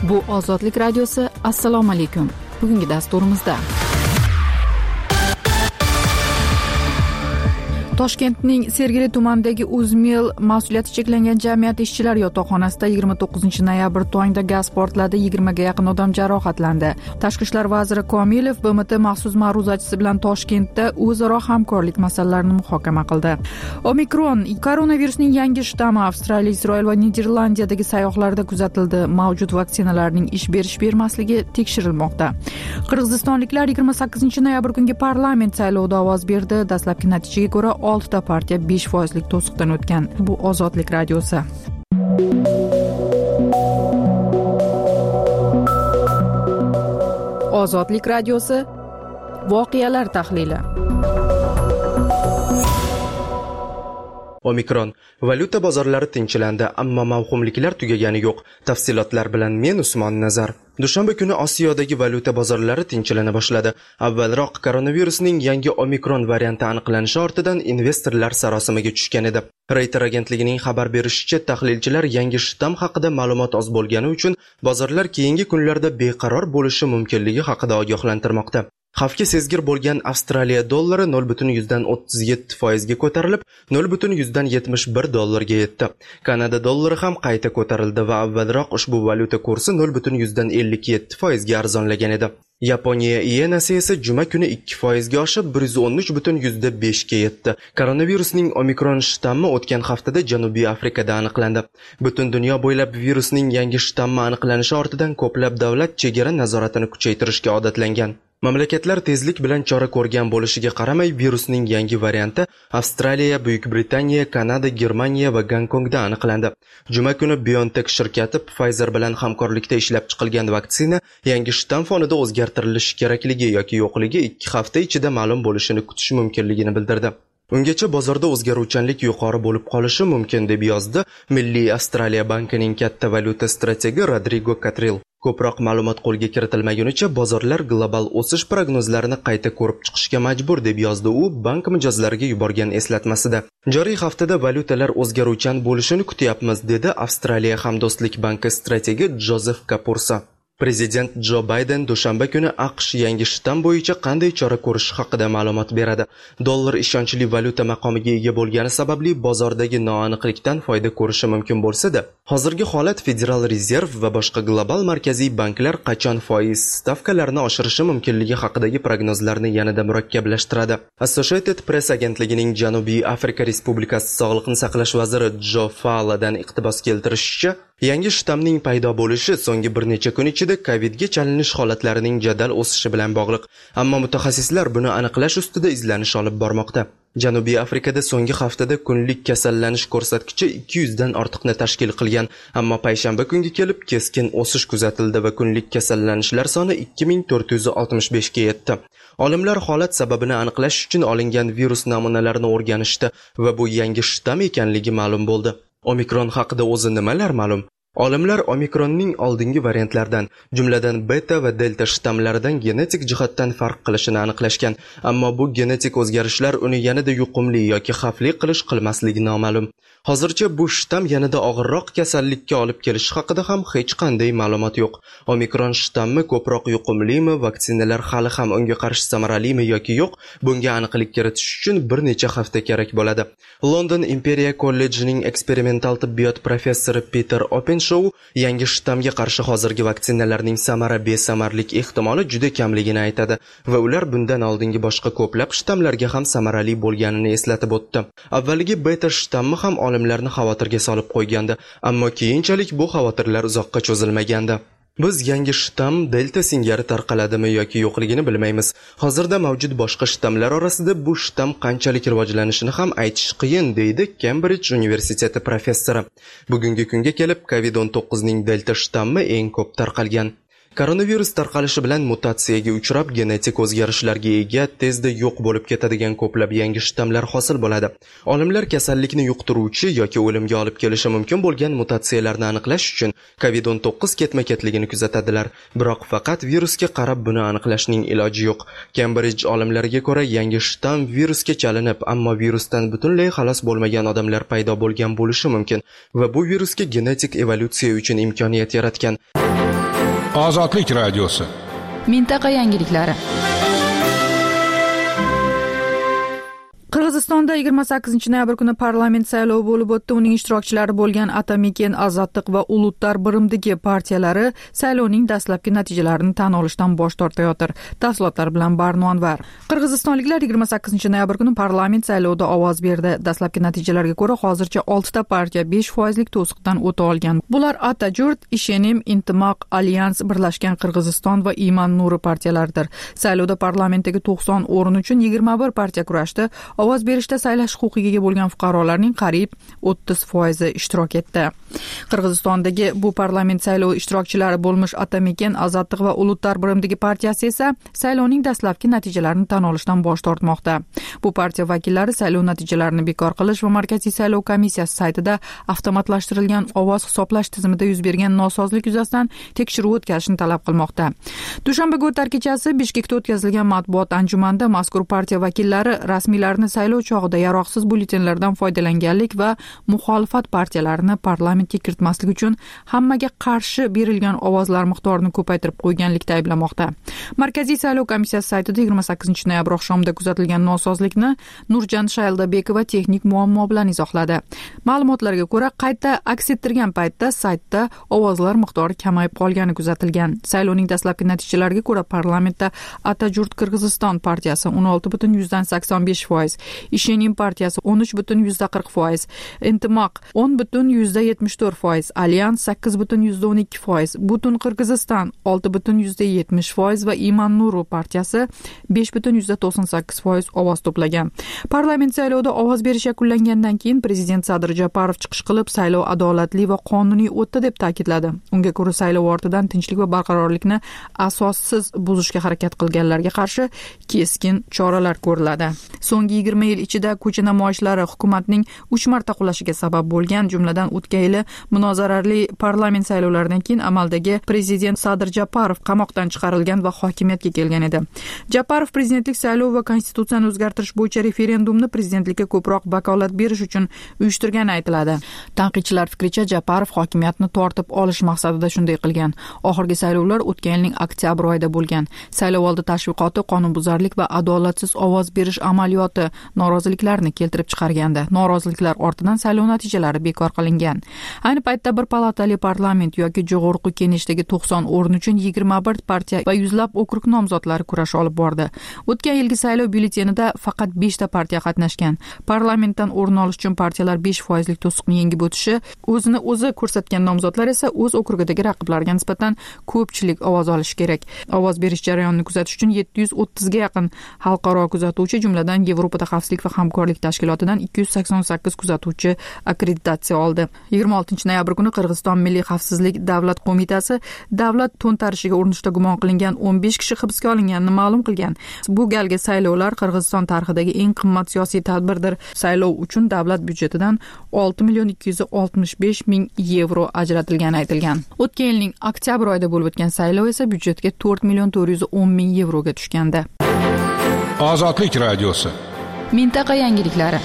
Bu Ozodlik radiosi. Assalomu alaykum. Bugungi dasturimizda Toshkentning Sergeli tumanidagi Uzmil mas'uliyati cheklangan jamiyat ishchilar yotoqxonasida 29 noyabr tongda gaz portladi, 20 ga yaqin odam jarohatlandi. Tashqi ishlar vaziri Komilov BMT maxsus ma'ruzachisi bilan Toshkentda o'zaro hamkorlik masalalarini muhokama qildi. Omikron koronavirusning yangi shtammi Avstraliya, Isroil va Niderlandiyadagi sayyohlarda kuzatildi. Mavjud vaksinalarning ish bermasligi tekshirilmoqda. Qirg'izistonliklar 28 noyabr kungi parlament saylovida ovoz berdi. Dastlabki natijaga ko'ra 6 partiya 5% to'siqdan o'tgan. Bu Ozodlik radiosi. Ozodlik radiosi voqealar tahlili. Omikron valyuta bozorlari tinchlandi, ammo mavhumliklar tugagani yo'q. Tafsilotlar bilan men Usmon Nazar. Dushanba kuni Osiyodagi valyuta bozorlari tinchlana boshladi. Avvalroq koronavirusning yangi Omikron varianti aniqlanishi ortidan investorlar sarosimaga tushgan edi. Reuters agentligining xabar berishicha, tahlilchilar yangi shtamm haqida ma'lumot oz bo'lgani uchun bozorlar keyingi kunlarda beqaror bo'lishi mumkinligi haqida ogohlantirmoqda. Xavfga sezgir bo'lgan Avstraliya dollari 0.37% ga ko'tarilib, 0.71 dollarga yetdi. Kanada dollari ham qayta ko'tarildi va avvalroq ushbu valyuta kursi 0.57% ga arzonlagan edi. Yaponiya yenasi esa juma kuni 2% ga oshib 113.5 ga yetdi. Koronavirusning Omikron shtammi o'tgan haftada Janubiy Afrikada aniqlandi. Butun dunyo bo'ylab virusning yangi shtammi aniqlanishi ortidan ko'plab davlat chegara nazoratini kuchaytirishga odatlangan. Mamlakatlar tezlik bilan chora ko'rgan bo'lishiga qaramay, virusning yangi varianti Avstraliya, Buyuk Britaniya, Kanada, Germaniya va Gonkongda aniqlandi. Juma kuni BioNTech shirkati Pfizer bilan hamkorlikda ishlab chiqilgan vaksina yangi shtamm fonida o'zgartirilishi kerakligi yoki yo'qligi 2 hafta ichida ma'lum bo'lishini kutish mumkinligini bildirdi. Ungacha bozorda o'zgaruvchanlik yuqori bo'lib qolishi mumkin deb yozdi Milliy Avstraliya bankining katta valyuta strategi Rodrigo Catrill. Ko'proq ma'lumot qo'lga kiritilmagunicha bozorlar global o'sish prognozlarini qayta ko'rib chiqishga majbur deb yozdi u bank mijozlariga yuborgan eslatmasida. Joriy haftada valyutalar o'zgaruvchan bo'lishini kutyapmiz, dedi Avstraliya Hamdo'stlik banki strategi Joseph Kapursa. Prezident Jo Bayden dushanba kuni AQSh yangi shtamm bo'yicha qanday chora ko'rish haqida ma'lumot beradi. Dollar ishonchli valyuta maqomiga ega bo'lgani sababli bozordagi noaniqlikdan foyda ko'rishi mumkin bo'lsa-da, hozirgi holat Federal Rezerv va boshqa global markaziy banklar qachon foiz stavkalarini oshirishi mumkinligi haqidagi prognozlarni yanada murakkablashtiradi. Associated Press agentligining Janubiy Afrika Respublikasi Sog'liqni saqlash vaziri Jo Faladan iqtibos keltirishicha, yangi shtammning paydo bo'lishi so'nggi bir necha kun ichida Covidga chalinish holatlarining jadal o'sishi bilan bog'liq. Ammo mutaxassislar buni aniqlash ustida izlanish olib bormoqda. Janubiy Afrikada so'nggi haftada kunlik kasallanish ko'rsatkichi 200 dan ortiqni tashkil qilgan, ammo payshanba kunga kelib keskin o'sish kuzatildi va kunlik kasallanishlar soni 2465 ga yetdi. Olimlar holat sababini aniqlash uchun olingan virus namunalarini o'rganishdi va bu yangi shtamm ekanligi ma'lum bo'ldi. Omikron haqida o'zi nimalar ma'lum? Olimlar Omikronning oldingi variantlardan, jumladan beta va delta shtammlaridan genetik jihatdan farq qilishini aniqlashgan, ammo bu genetik o'zgarishlar uni yanada yuqumli yoki xavfli qilmasligi noma'lum. Hozircha bu shtamm yanada og'irroq kasallikka olib kelishi haqida ham hech qanday ma'lumot yo'q. Omikron shtammi ko'proq yuqumlimi, vaksinalar hali ham unga qarshi samaralimi yoki yo'q, bunga aniqlik kiritish uchun bir necha hafta kerak bo'ladi. London Imperial College'ning eksperimental tibbiyot professori Peter Openshaw yangi shtammga qarshi hozirgi vaksinalarning besamarlik ehtimoli juda kamligini aytadi va ular bundan oldingi boshqa ko'plab shtammlarga ham samarali bo'lganini eslatib o'tdi. Avvalgi beta shtammi ham olimlarni xavotirga solib qo'ygandi, ammo keyinchalik bu xavotirlar uzoqqa cho'zilmagandi. Biz yangi shtamm delta singari tarqaladimi yoki yo'qligini bilmaymiz. Hozirda mavjud boshqa shtammlar orasida bu shtamm qanchalik rivojlanishini ham aytish qiyin, deydi Cambridge universiteti professori. Bugungi kunga kelib COVID-19 ning delta shtammi eng ko'p tarqalgan. Koronavirus tarqalishi bilan mutatsiyaga uchrab genetik o'zgarishlarga ega, tezda yo'q bo'lib ketadigan ko'plab yangi shtammlar hosil bo'ladi. Olimlar kasallikni yuqtiruvchi yoki o'limga olib kelishi mumkin bo'lgan mutatsiyalarni aniqlash uchun COVID-19 ketma-ketligini kuzatadilar. Biroq faqat virusga qarab buni aniqlashning iloji yo'q. Cambridge olimlariga ko'ra, yangi shtamm virusga chalinib, ammo virusdan butunlay xalos bo'lmagan odamlar paydo bo'lgan bo'lishi mumkin va bu virusga genetik evolyutsiya uchun imkoniyat yaratgan. Ozodlik radiosi. Mintaqa yangiliklari. Qirg'izistonda 28-noyabr kuni parlament saylovi bo'lib o'tdi. Uning ishtirokchilari bo'lgan Atamiken, Azadlik va Ulutlar birimdagi partiyalari saylovning dastlabki natijalarini tan olishdan bosh tortayotir. Tafsilotlar bilan Barnon var. Qirg'izistonliklar 28-noyabr kuni parlament saylovida ovoz berdi. Dastlabki natijalarga ko'ra hozircha 6 ta partiya 5% to'siqdan o'ta olgan. Bular Atajurt, Ishenim, Intimoq, Alyans, Birlashgan Qirg'iziston va Iman Nuri partiyalaridir. Saylovda parlamentdagi 90 o'rin uchun 21 partiya kurashdi. Ovoz berishda saylash huquqiga ega bo'lgan fuqarolarning qariyb 30% ishtirok etdi. Qirg'izistondagi bu parlament saylovi ishtirokchilari bo'lmish Atamiken, Azadlik va Ulutlar birimdagi partiyasi esa saylovning dastlabki natijalarini tan olishdan bosh tortmoqda. Bu partiya vakillari saylov natijalarini bekor qilish va Markaziy saylov komissiyasi saytida avtomatlashtirilgan ovoz hisoblash tizimida yuz bergan nosozlik yuzasidan tekshiruv o'tkazishni talab qilmoqda. Dushanbaga o'tar kechasi Bishkekda o'tkazilgan matbuot anjumanida mazkur partiya vakillari rasmiylarni saylov chog'ida yaroqsiz byulletenlardan foydalanganlik va muxolifat partiyalarini parlamentga kiritmaslik uchun hammaga qarshi berilgan ovozlar miqdorini ko'paytirib qo'yganlikda ayblamoqda. Markaziy saylov komissiyasi saytida 28-noyabr oqshomida kuzatilgan nosozlikni Nurjan Shayldabekova texnik muammo bilan izohladi. Ma'lumotlarga ko'ra, qayta aks ettirgan paytda saytda ovozlar miqdori kamayib qolgani kuzatilgan. Saylovning dastlabki natijalariga ko'ra parlamentda Atajurt Qirg'iziston partiyasi 16,85%, Ishenim partiyasi 13,40%, Intimoq 10,74%, Alyans 8,12%, Butun Qirg'iziston 6,70% va Iman Nuri partiyasi 5,98% ovoz to'plagan. Parlament saylovida ovoz berish yakunlangandan keyin prezident Sadir Japarov chiqish qilib, saylov adolatli va qonuniy o'tdi deb ta'kidladi. Unga ko'ra saylov ortidan tinchlik va barqarorlikni asossiz buzishga harakat qilganlarga qarshi keskin choralar ko'riladi. So'nggi 20 yil ichida ko'cha namoyishlari hukumatning 3 marta qulashiga sabab bo'lgan, jumladan o'tgan yili munozarali parlament saylovlaridan keyin amaldagi prezident Sadir Japarov qamoqdan chiqarilgan va hokimiyatga kelgan edi. Japarov prezidentlik saylovi va konstitutsiyani o'zgartirish bo'yicha referendumni prezidentlikka ko'proq vakolat berish uchun uyushtirgani aytiladi. Tanqidchilar fikricha, Japarov hokimiyatni tortib olish maqsadida shunday qilgan. Oxirgi saylovlar o'tgan yilning oktyabr oyida bo'lgan. Saylovoldi tashviqoti qonunbuzarlik va adolatsiz ovoz berish amaliyoti noroziliklarni keltirib chiqargandi. Noroziliklar ortidan saylov natijalari bekor qilingan. Ayni paytda bir palatali parlament yoki Jo'g'org'i Kengashdagi 90 o'rin uchun 21 partiya va yuzlab okrug nomzodlari kurash olib bordi. O'tgan yilgi saylov byulletenida faqat 5 ta partiya qatnashgan. Parlamentdan o'rin olish uchun partiyalar 5% to'siqni yengib o'tishi, o'zini o'zi ko'rsatgan nomzodlar esa o'z okrugidagi raqiblariga nisbatan ko'pchilik ovoz olishi kerak. Ovoz berish jarayonini kuzatish uchun 730 ga yaqin xalqaro kuzatuvchi, jumladan Yevropada xavfsizlik va hamkorlik tashkilotidan 288 kuzatuvchi akkreditatsiya oldi. 26-noyabr kuni Qirg'iziston Milliy xavfsizlik davlat qo'mitasi davlat to'ntarishiga urinishda gumon qilingan 15 kishi hibsga olinganini ma'lum qilgan. Bu galgi saylovlar Qirg'iziston tarixidagi eng qimmat siyosiy tadbirdir. Saylov uchun davlat byudjetidan 6,265,000 yevro ajratilgani aytilgan. O'tgan yilning oktyabr oyida bo'lib o'tgan saylov esa byudjetga 4,410,000 yevroga tushgandi. Ozodlik radiosi. Mintaqa yangiliklari.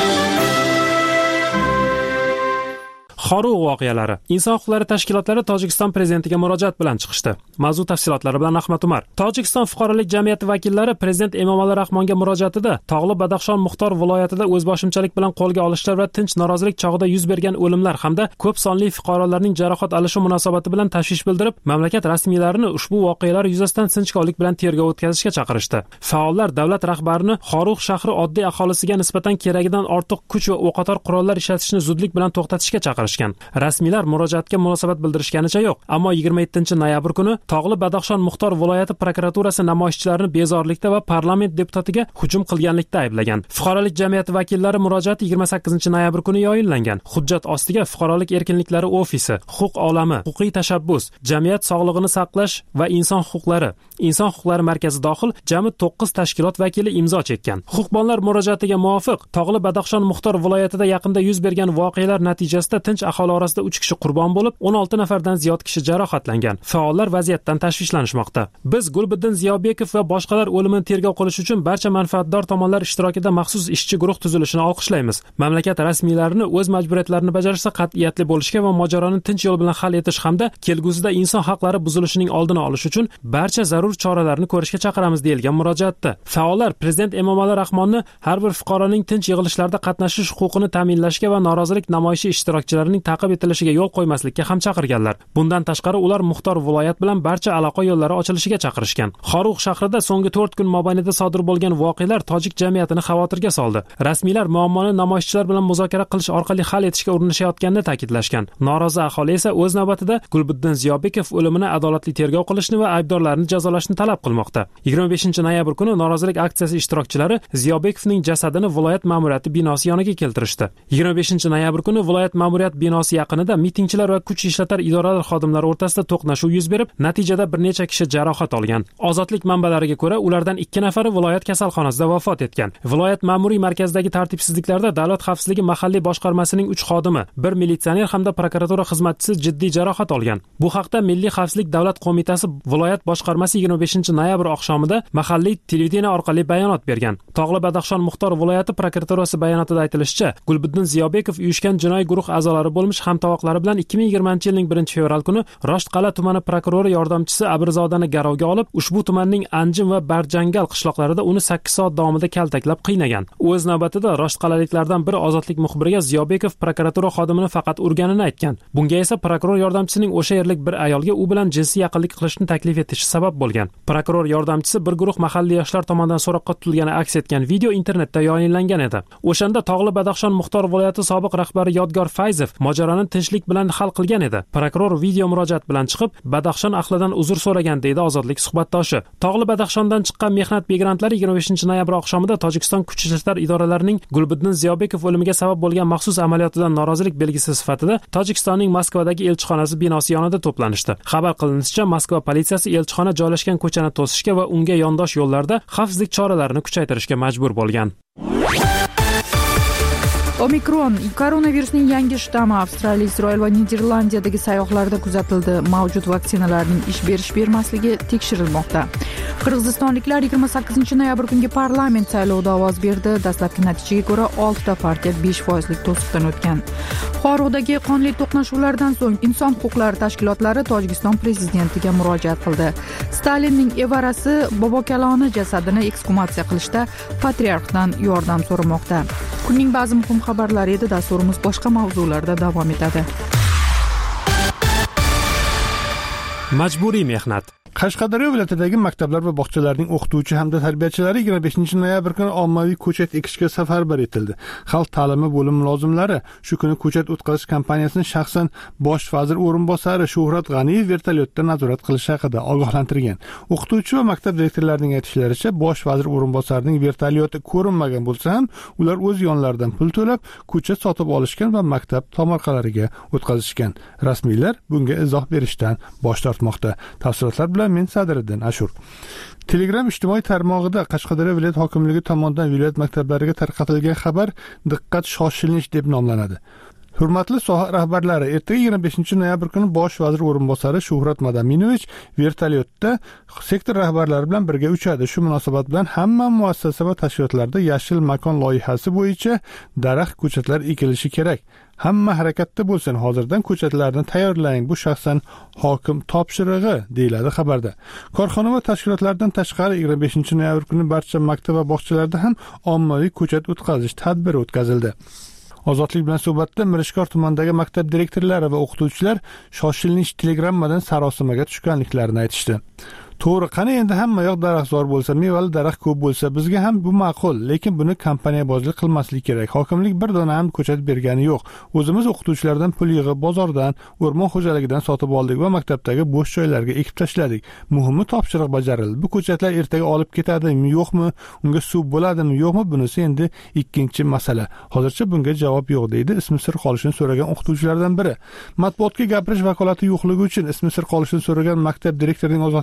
Xorug' voqealari. Inson huquqlari tashkilotlari Tojikiston prezidentiga murojaat bilan chiqishdi. Mavzu tafsilotlari bilan Ahmad Umar. Tojikiston fuqarolik jamiyati vakillari prezident Emomali Rahmonga murojaatida Tog'li Badaxshon Muxtor viloyatida o'zboshimchalik bilan qo'lga olishlar va tinch norozilik chog'ida yuz bergan o'limlar hamda ko'p sonli fuqarolarning jarohat olishi munosabati bilan tashvish bildirib, mamlakat rasmiylarini ushbu voqealar yuzasidan sinchkovlik bilan tergov o'tkazishga chaqirishdi. Faollar davlat rahbarini Xorug' shahri oddiy aholisiga nisbatan keragidan ortiq kuch va o'qotar qurollar ishlatishni zudlik bilan to'xtatishga chaqirishgan. Rasmiylar murojaatga munosabat bildirishganicha yo'q, ammo 27-noyabr kuni Tog'li Badaxshon Muxtor viloyati prokuraturasi namoyishchilarni bezorilikda va parlament deputatiga hujum qilganlikda ayblagan. Fuqarolik jamiyati vakillari murojaati 28-noyabr kuni yoyinlangan. Hujjat ostiga Fuqarolik erkinliklari ofisi, huquq olami, huquqiy tashabbus, jamiyat sog'lig'ini saqlash va inson huquqlari, inson huquqlari markazi dohil jami 9 tashkilot vakili imzo chekkan. Huquqbonlar murojaatiga muvofiq, Tog'li Badaxshon Muxtor viloyatida yaqinda yuz bergan voqealar natijasida tinch aholi orasida 3 kishi qurbon bo'lib, 16 nafardan ziyod kishi jarohatlangan. Faollar vaziyatdan tashvishlanishmoqda. Biz Gulbiddin Ziyobekov va boshqalar o'limini tergov qilish uchun barcha manfaatdor tomonlar ishtirokida maxsus ishchi guruh tuzilishini olqishlaymiz. Mamlakat rasmiylarini o'z majburiyatlarini bajarishda qat'iyatli bo'lishga va mojaroni tinch yo'l bilan hal etish hamda kelgusida inson haqlari buzilishining oldini olish uchun barcha zarur choralarni ko'rishga chaqiramiz deyilgan murojaatda. Faollar Prezident Emomali Rahmonni har bir fuqaroning tinch yig'ilishlarda qatnashish huquqini ta'minlashga va norozilik namoyishi ishtirokchilarining ta'qib etilishiga yo'l qo'ymaslikka ham chaqirganlar. Bundan tashqari ular Muxtor viloyat bilan barcha aloqa yo'llari ochilishiga chaqirishgan. Xorug shahrida so'nggi 4 kun mobaynida sodir bo'lgan voqealar tojik jamiyatini xavotirga soldi. Rasmiylar muammoni namoyishchilar bilan muzokara qilish orqali hal etishga urinishayotganini ta'kidlashgan. Norozi aholi esa o'z navbatida Gulbiddin Ziyobekov o'limini adolatli tergov qilishni va aybdorlarni jazolashni talab qilmoqda. 25-noyabr kuni norozilik aksiyasi ishtirokchilari Ziyobekovning jasadini viloyat ma'muriyati binosi yoniga keltirishdi. 25-noyabr kuni viloyat ma'muriyat binosi yaqinida mitingchilar va kuch ishlatar idoralar xodimlari o'rtasida to'qnashuv yuz berib, natijada bir necha kishi jarohat olgan. Ozodlik manbalariga ko'ra, ulardan 2 nafari viloyat kasalxonasida vafot etgan. Viloyat ma'muriy markazidagi tartibsizliklarda Davlat xavfsizligi mahalliy boshqarmasining 3 xodimi, 1 militsioner hamda prokuratura xizmatchisi jiddiy jarohat olgan. Bu haqda Milliy xavfsizlik davlat qo'mitasi viloyat boshqarmasi 25-noyabr oqshomida mahalliy televideniya orqali bayonot bergan. Tog'li Badaxshon Muxtor viloyati prokuraturasi bayonotida aytilishicha, Gulbiddin Ziyobekov uyushgan jinoiy guruh a'zolari bo'lmish hamtovoqlari bilan 2020-yilning 1-fevral kuni Roshtqal'a tumani prokurori yordamchisi Abrizodani garovga olib, ushbu tumanning Anjim va Barjangal qishloqlarida uni 8 soat davomida kaltaklab qiynagan. O'z navbatida Roshtqal'aliklardan biri ozodlik muxbiriga Ziyobekov prokuratura xodimini faqat urganini aytgan. Bunga esa prokuror yordamchisining o'sha yerlik bir ayolga u bilan jinsiy yaqinlik qilishni taklif etishi sabab bo'lgan. Prokuror yordamchisi bir guruh mahalliy yoshlar tomonidan so'roqqa tutilgani aks etgan video internetda yayinlangan edi. O'shanda Tog'li Badaxshon Muxtor viloyati sobiq rahbari Yodgor Fayzov mojaroni tinchlik bilan hal qilgan edi. Prokuror video murojaat bilan chiqib, Badaxshon ahlidan uzr so'ragan deydi ozodlik suhbatdoshi. Tog'li Badaxshondan chiqqan mehnat migrantlari 25-noyabr oqshomida Tojikiston kuch ishlar idoralarining Gulbiddin Ziyobekov o'limiga sabab bo'lgan maxsus amaliyotidan norozilik belgisi sifatida Tojikistonning Moskvadagi elchixonasi binosi yonida to'planishdi. Xabar qilinishicha, Moskva politsiyasi elchixona joylashgan ko'chani to'sishga va unga yondosh yo'llarda xavfsizlik choralarini kuchaytirishga majbur bo'lgan. Omikron koronavirusning yangi shtammi Avstraliya, Isroil va Niderlandiyadagi sayyohlarda kuzatildi. Mavjud vaksinalarning ish bermasligi tekshirilmoqda. Qirg'izistonliklar 28-noyabr kungi parlament saylovida ovoz berdi. Dastlabki natijaga ko'ra 6 ta partiya 5% to'siqdan o'tgan. Xorug'dagi qonli to'qnashuvlardan so'ng inson huquqlari tashkilotlari Tojikiston prezidentiga murojaat qildi. Stalinning evarasi bobokaloni jasadini eksgumatsiya qilishda patriarxdan yordam so'ramoqda. Kunning ba'zi muhim xabarlari edi. Dasturimiz boshqa mavzularda davom etadi. Majburiy mehnat. Qashqadaryo viloyatidagi maktablar va bog'chalarning o'qituvchi hamda tarbiyachilari 25-noyabr kuni ommaviy ko'chat ekishga safarbar etildi. Xalq ta'limi bo'limi mulozimlari shu kuni ko'chat o'tkazish kompaniyasini shaxsan bosh vazir o'rinbosari Shuhrat G'aniyev vertolyotda nazorat qilish haqida ogohlantirgan. O'qituvchi va maktab direktorlarining aytishlaricha, bosh vazir o'rinbosarining vertolyoti ko'rinmagan bo'lsa ham, ular o'z yonlaridan pul to'lab ko'chat sotib olishgan va maktab tomorqalariga o'tkazishgan. Rasmiylar bunga izoh berishdan bosh tortmoqda. Tafsilotlar bilan men Sadriddin Ashur. Telegram ijtimoiy tarmog'ida Qashqadaryo viloyat hokimligi tomonidan viloyat maktablariga tarqatilgan xabar diqqat shoshilinch deb nomlanadi. Hurmatli soha rahbarlari, ertaga 25-noyabr kuni bosh vazir o'rinbosari Shuhrat Madaminovich vertolyotda sektor rahbarlari bilan birga uchadi. Shu munosabat bilan hamma muassasa va tashkilotlarda yashil makon loyihasi bo'yicha daraxt ko'chatlar ekilishi kerak. Hamma harakatda bo'lsin, hozirdan ko'chatlarni tayyorlang. Bu shaxsan hokim topshirig'i, deyiladi xabarda. Korxona va tashkilotlardan tashqari 25-noyabr kuni barcha maktab va bog'chalarda ham ommaviy ko'chat o'tkazish tadbiri o'tkazildi. Ozodlik bilan suhbatda Mirishkor tumanidagi maktab direktorlari va o'qituvchilar shoshilinch telegrammadan sarosimaga tushganliklarini aytishdi. To'g'ri, qani endi hamma yoq daraxtzor bo'lsa, mevali daraxt ko'p bo'lsa, bizga ham bu ma'qul, lekin buni kompaniyabozlik qilmaslik kerak. Hokimlik bir dona ham ko'chat bergani yo'q. O'zimiz o'qituvchilardan pul yig'ib, bozordan, o'rmon xo'jaligidan sotib oldik va maktabdagi bo'sh joylarga ekib tashladik. Muhimi topshiriq bajarildi. Bu ko'chatlar ertaga olib ketadimi, yo'qmi, unga suv bo'ladimi, yo'qmi, bunisi endi ikkinchi masala. Hozircha bunga javob yo'q, deydi ismi sir qolishini so'ragan o'qituvchilardan biri. Matbuotga gapirish vakolati yo'qligi uchun ismi sir qolishini so'ragan maktab direktorining ozodlikka aytishi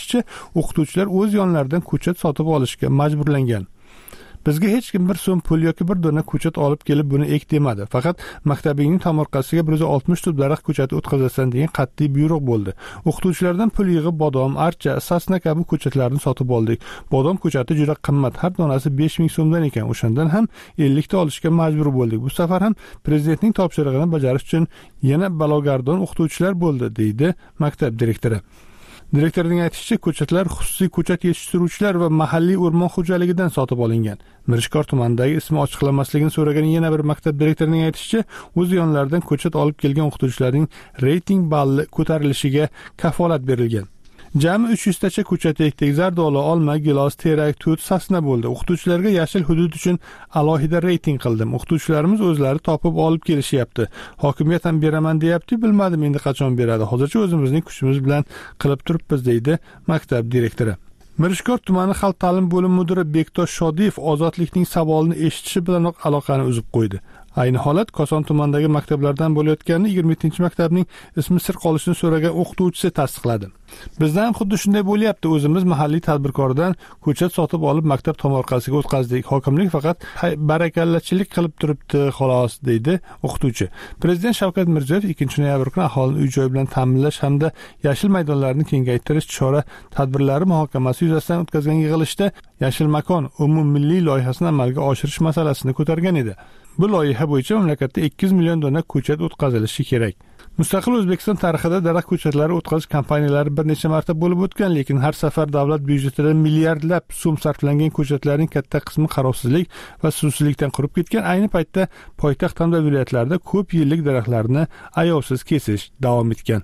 aytishicha, o'qituvchilar o'z yonlaridan ko'chat sotib olishga majburlangan. Bizga hech kim bir so'm pul yoki bir dona ko'chat olib kelib buni ek demadi. Faqat maktabingning tomorqasiga 160 tub daraxt ko'chati o'tkazasan degan qat'iy buyruq bo'ldi. O'qituvchilardan pul yig'ib bodom, archa, sasna kabi ko'chatlarni sotib oldik. Bodom ko'chati juda qimmat, har donasi 5000 so'mdan ekan. O'shandan ham 50 ta olishga majbur bo'ldik. Bu safar ham prezidentning topshirig'ini bajarish uchun yana balogardon o'qituvchilar bo'ldi, deydi maktab direktori. Direktorning aytishicha, ko'chatlar xususiy ko'chat yetishtiruvchilar va mahalliy o'rmon xo'jaligidan sotib olingan. Mirishkor tumanidagi ismi ochiqlanmasligini so'ragan yana bir maktab direktorining aytishicha, o'z yonlaridan ko'chat olib kelgan o'qituvchilarning reyting balli ko'tarilishiga kafolat berilgan. Jami 300 tacha ko'chat ekdik, zardoli, olma, gilos, terak, tut, sasna bo'ldi. O'qituvchilarga yashil hudud uchun alohida reyting qildim. O'qituvchilarimiz o'zlari topib olib kelishyapti. Hokimiyat ham beraman deyapti, bilmadim endi qachon beradi. Hozircha o'zimizning kuchimiz bilan qilib turibmiz, deydi maktab direktori. Mirishkor tumani xalq ta'lim bo'limi mudiri Bektosh Shodiyev ozodlikning savolini eshitishi bilanoq aloqani uzib qo'ydi. Ayni holat Koson tumanidagi maktablardan bo'layotganini 27-maktabning ismi sir qolishini so'ragan o'qituvchisi tasdiqladi. Bizda ham xuddi shunday bo'lyapti. O'zimiz mahalliy tadbirkordan ko'chat sotib olib maktab tomorqasiga o'tkazdik. Hokimlik faqat barakallachilik qilib turibdi, xolos, deydi o'qituvchi. Prezident Shavkat Mirziyoyev 2-noyabr kuni aholini uy-joy bilan ta'minlash hamda yashil maydonlarni kengaytirish chora-tadbirlari muhokamasi yuzasidan o'tkazgan yig'ilishda yashil makon umummilliy loyihasini amalga oshirish masalasini ko'targan edi. Bu loyiha bo'yicha mamlakatda 200 million dona ko'chat o'tkazilishi kerak. Mustaqil O'zbekiston tarixida daraxt ko'chatlari o'tkazish kampaniyalari bir necha marta bo'lib o'tgan, lekin har safar davlat byudjetidan milliardlab so'm sarflangan ko'chatlarning katta qismi qarovsizlik va suvsizlikdan qurib ketgan. Ayni paytda poytaxt hamda viloyatlarda ko'p yillik daraxtlarni ayovsiz kesish davom etgan.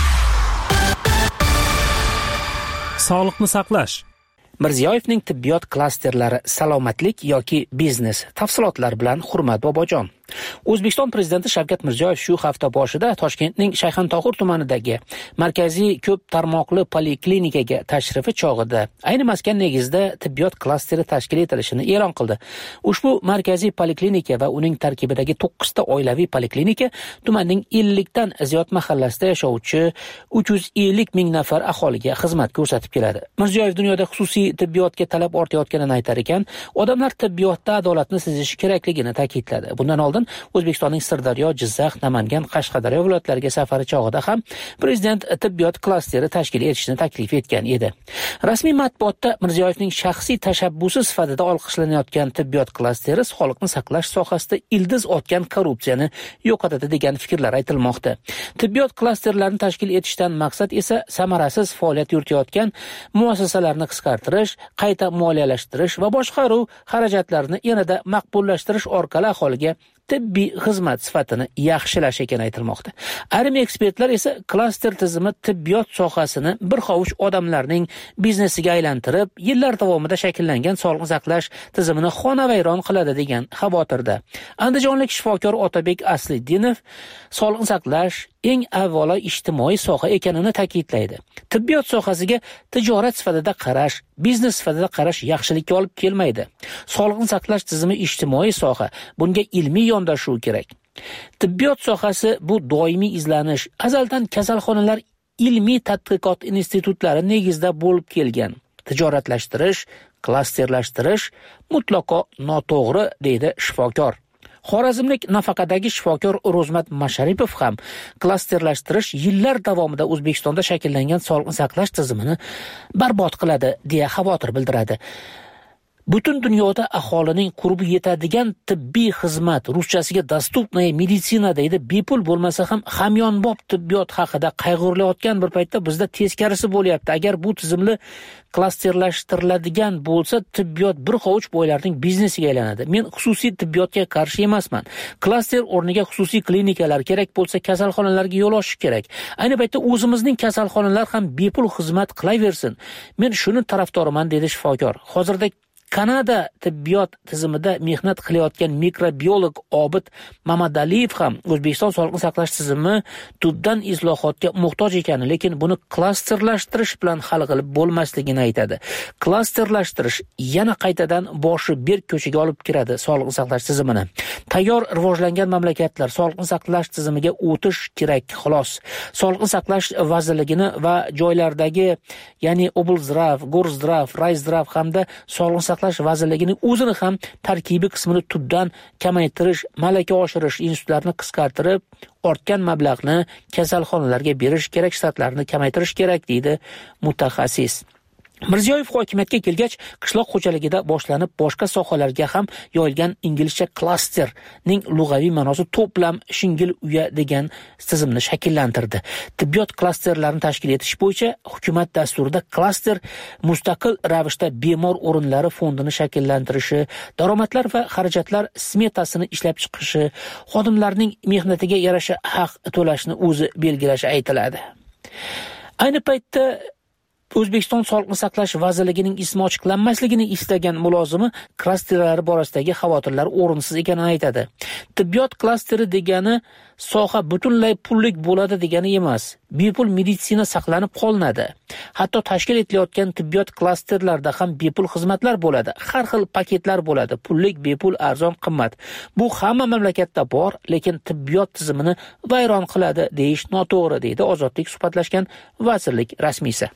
Sog'liqni saqlash. Mirziyoyevning tibbiyot klasterlari salomatlik yoki biznes tafsilotlari bilan Hurmat Bobojon. O'zbekiston prezidenti Shavkat Mirziyoyev shu hafta boshida Toshkentning Shayxontohur tumanidagi markaziy ko'p tarmoqli poliklinikaga tashrifi chog'ida ayni maskan negizida tibbiyot klasteri tashkil etilishini e'lon qildi. Ushbu markaziy poliklinika va uning tarkibidagi 9 ta oilaviy poliklinika tumanning 50 dan ziyod mahallasida yashovchi 350 ming nafar aholiga xizmat ko'rsatib keladi. Mirziyoyev dunyoda xususiy tibbiyotga talab ortayotganini aytar ekan, odamlar tibbiyotda adolatni sezishi kerakligini ta'kidladi. Bundan oldin O'zbekistonning Sirdaryo, Jizzax, Namangan, Qashqadaryo viloyatlariga safari chog'ida ham prezident tibbiyot klasteri tashkil etishni taklif etgan edi. Rasmiy matbuotda Mirziyoyevning shaxsiy tashabbusi sifatida olqishlanayotgan tibbiyot klasteri sog'liqni saqlash sohasida ildiz otgan korrupsiyani yo'qotadi degan fikrlar aytilmoqda. Tibbiyot klasterlarini tashkil etishdan maqsad esa samarasiz faoliyat yuritayotgan muassasalarni qisqartirish, qayta moliyalashtirish va boshqaruv xarajatlarini yanada maqbullashtirish orqali aholiga tibbiy xizmat sifatini yaxshilash ekani aytilmoqda. Ayrim ekspertlar esa klaster tizimi tibbiyot sohasini bir hovuch odamlarning biznesiga aylantirib, yillar davomida shakllangan sog'liqni saqlash tizimini xonavayron qiladi degan xavotirda. Andijonlik shifokor Otabek Asliddinov sog'liqni saqlash eng avvalo ijtimoiy soha ekanini ta'kidlaydi. Tibbiyot sohasiga tijorat sifatida qarash, biznes sifatida qarash yaxshilikka olib kelmaydi. Sog'liqni saqlash tizimi ijtimoiy soha, bunga ilmiy yondashuv kerak. Tibbiyot sohasi bu doimiy izlanish, azaldan kasalxonalar ilmiy tadqiqot institutlari negizida bo'lib kelgan. Tijoratlashtirish, klasterlashtirish mutlaqo noto'g'ri, deydi shifokor. Xorazmlik nafaqadagi shifokor Ro'zmat Masharipov ham klasterlashtirish yillar davomida O'zbekistonda shakllangan sog'liqni saqlash tizimini barbod qiladi deya xavotir bildiradi. Butun dunyoda aholining qurbi yetadigan tibbiy xizmat, ruschasiga dostupnaya meditsina deydi, bepul bo'lmasa ham hamyonbop tibbiyot haqida qayg'urilayotgan bir paytda bizda teskarisi bo'lyapti. Agar bu tizimli klasterlashtiriladigan bo'lsa, tibbiyot bir hovuch boylarning biznesiga aylanadi. Men xususiy tibbiyotga qarshi emasman. Klaster o'rniga xususiy klinikalar kerak bo'lsa, kasalxonalarga yo'l ochish kerak. Ayni paytda o'zimizning kasalxonalar ham bepul xizmat qilaversin. Men shuni tarafdoriman, dedi shifokor. Hozirda Kanada tibbiyot tizimida mehnat qilayotgan mikrobiolog Obid Mamadaliyev ham O'zbekiston sog'liqni saqlash tizimi tubdan islohotga muhtoj ekanini, lekin buni klasterlashtirish bilan hal qilib bo'lmasligini aytadi. Klasterlashtirish yana qaytadan boshi berk ko'chaga olib kiradi sog'liqni saqlash tizimini. Tayyor rivojlangan mamlakatlar sog'liqni saqlash tizimiga o'tish kerak, xolos. Sog'liqni saqlash vazirligini va joylardagi, ya'ni Oblzdrav, Gorzdrav, Rayzdrav hamda sog'liqni saqlash vazirligining o'zini ham tarkibiy qismini tubdan kamaytirish, malaka oshirish, institutlarni qisqartirib, ortgan mablag'ni kasalxonalarga berish kerak, shtatlarni kamaytirish kerak, deydi mutaxassis. Mirziyoyev hokimiyatga kelgach, qishloq xo'jaligida boshlanib boshqa sohalarga ham yoyilgan inglizcha klasterning lug'aviy ma'nosi to'plam shingil uya degan tizimni shakllantirdi. Tibbiyot klasterlarini tashkil etish bo'yicha hukumat dasturida klaster mustaqil ravishda bemor o'rinlari fondini shakllantirishi, daromadlar va xarajatlar smetasini ishlab chiqishi, xodimlarning mehnatiga yarasha haq to'lashni o'zi belgilashi aytiladi. Ayni paytda O'zbekiston Sog'liqni saqlash vazirligining ismi ochiqlanmasligini istagan mulozimi klasterlari borasidagi xavotirlar o'rinsiz ekanini aytadi. Tibbiyot klasteri degani soha butunlay pullik bo'ladi degani emas. Bepul meditsina saqlanib qolinadi. Hatto tashkil etilayotgan tibbiyot klasterlarda ham bepul xizmatlar bo'ladi. Har xil paketlar bo'ladi. Pullik, bepul, arzon, qimmat. Bu hamma mamlakatda bor, lekin tibbiyot tizimini vayron qiladi deyish noto'g'ri, deydi Ozodlik suhbatlashgan vazirlik rasmiysi.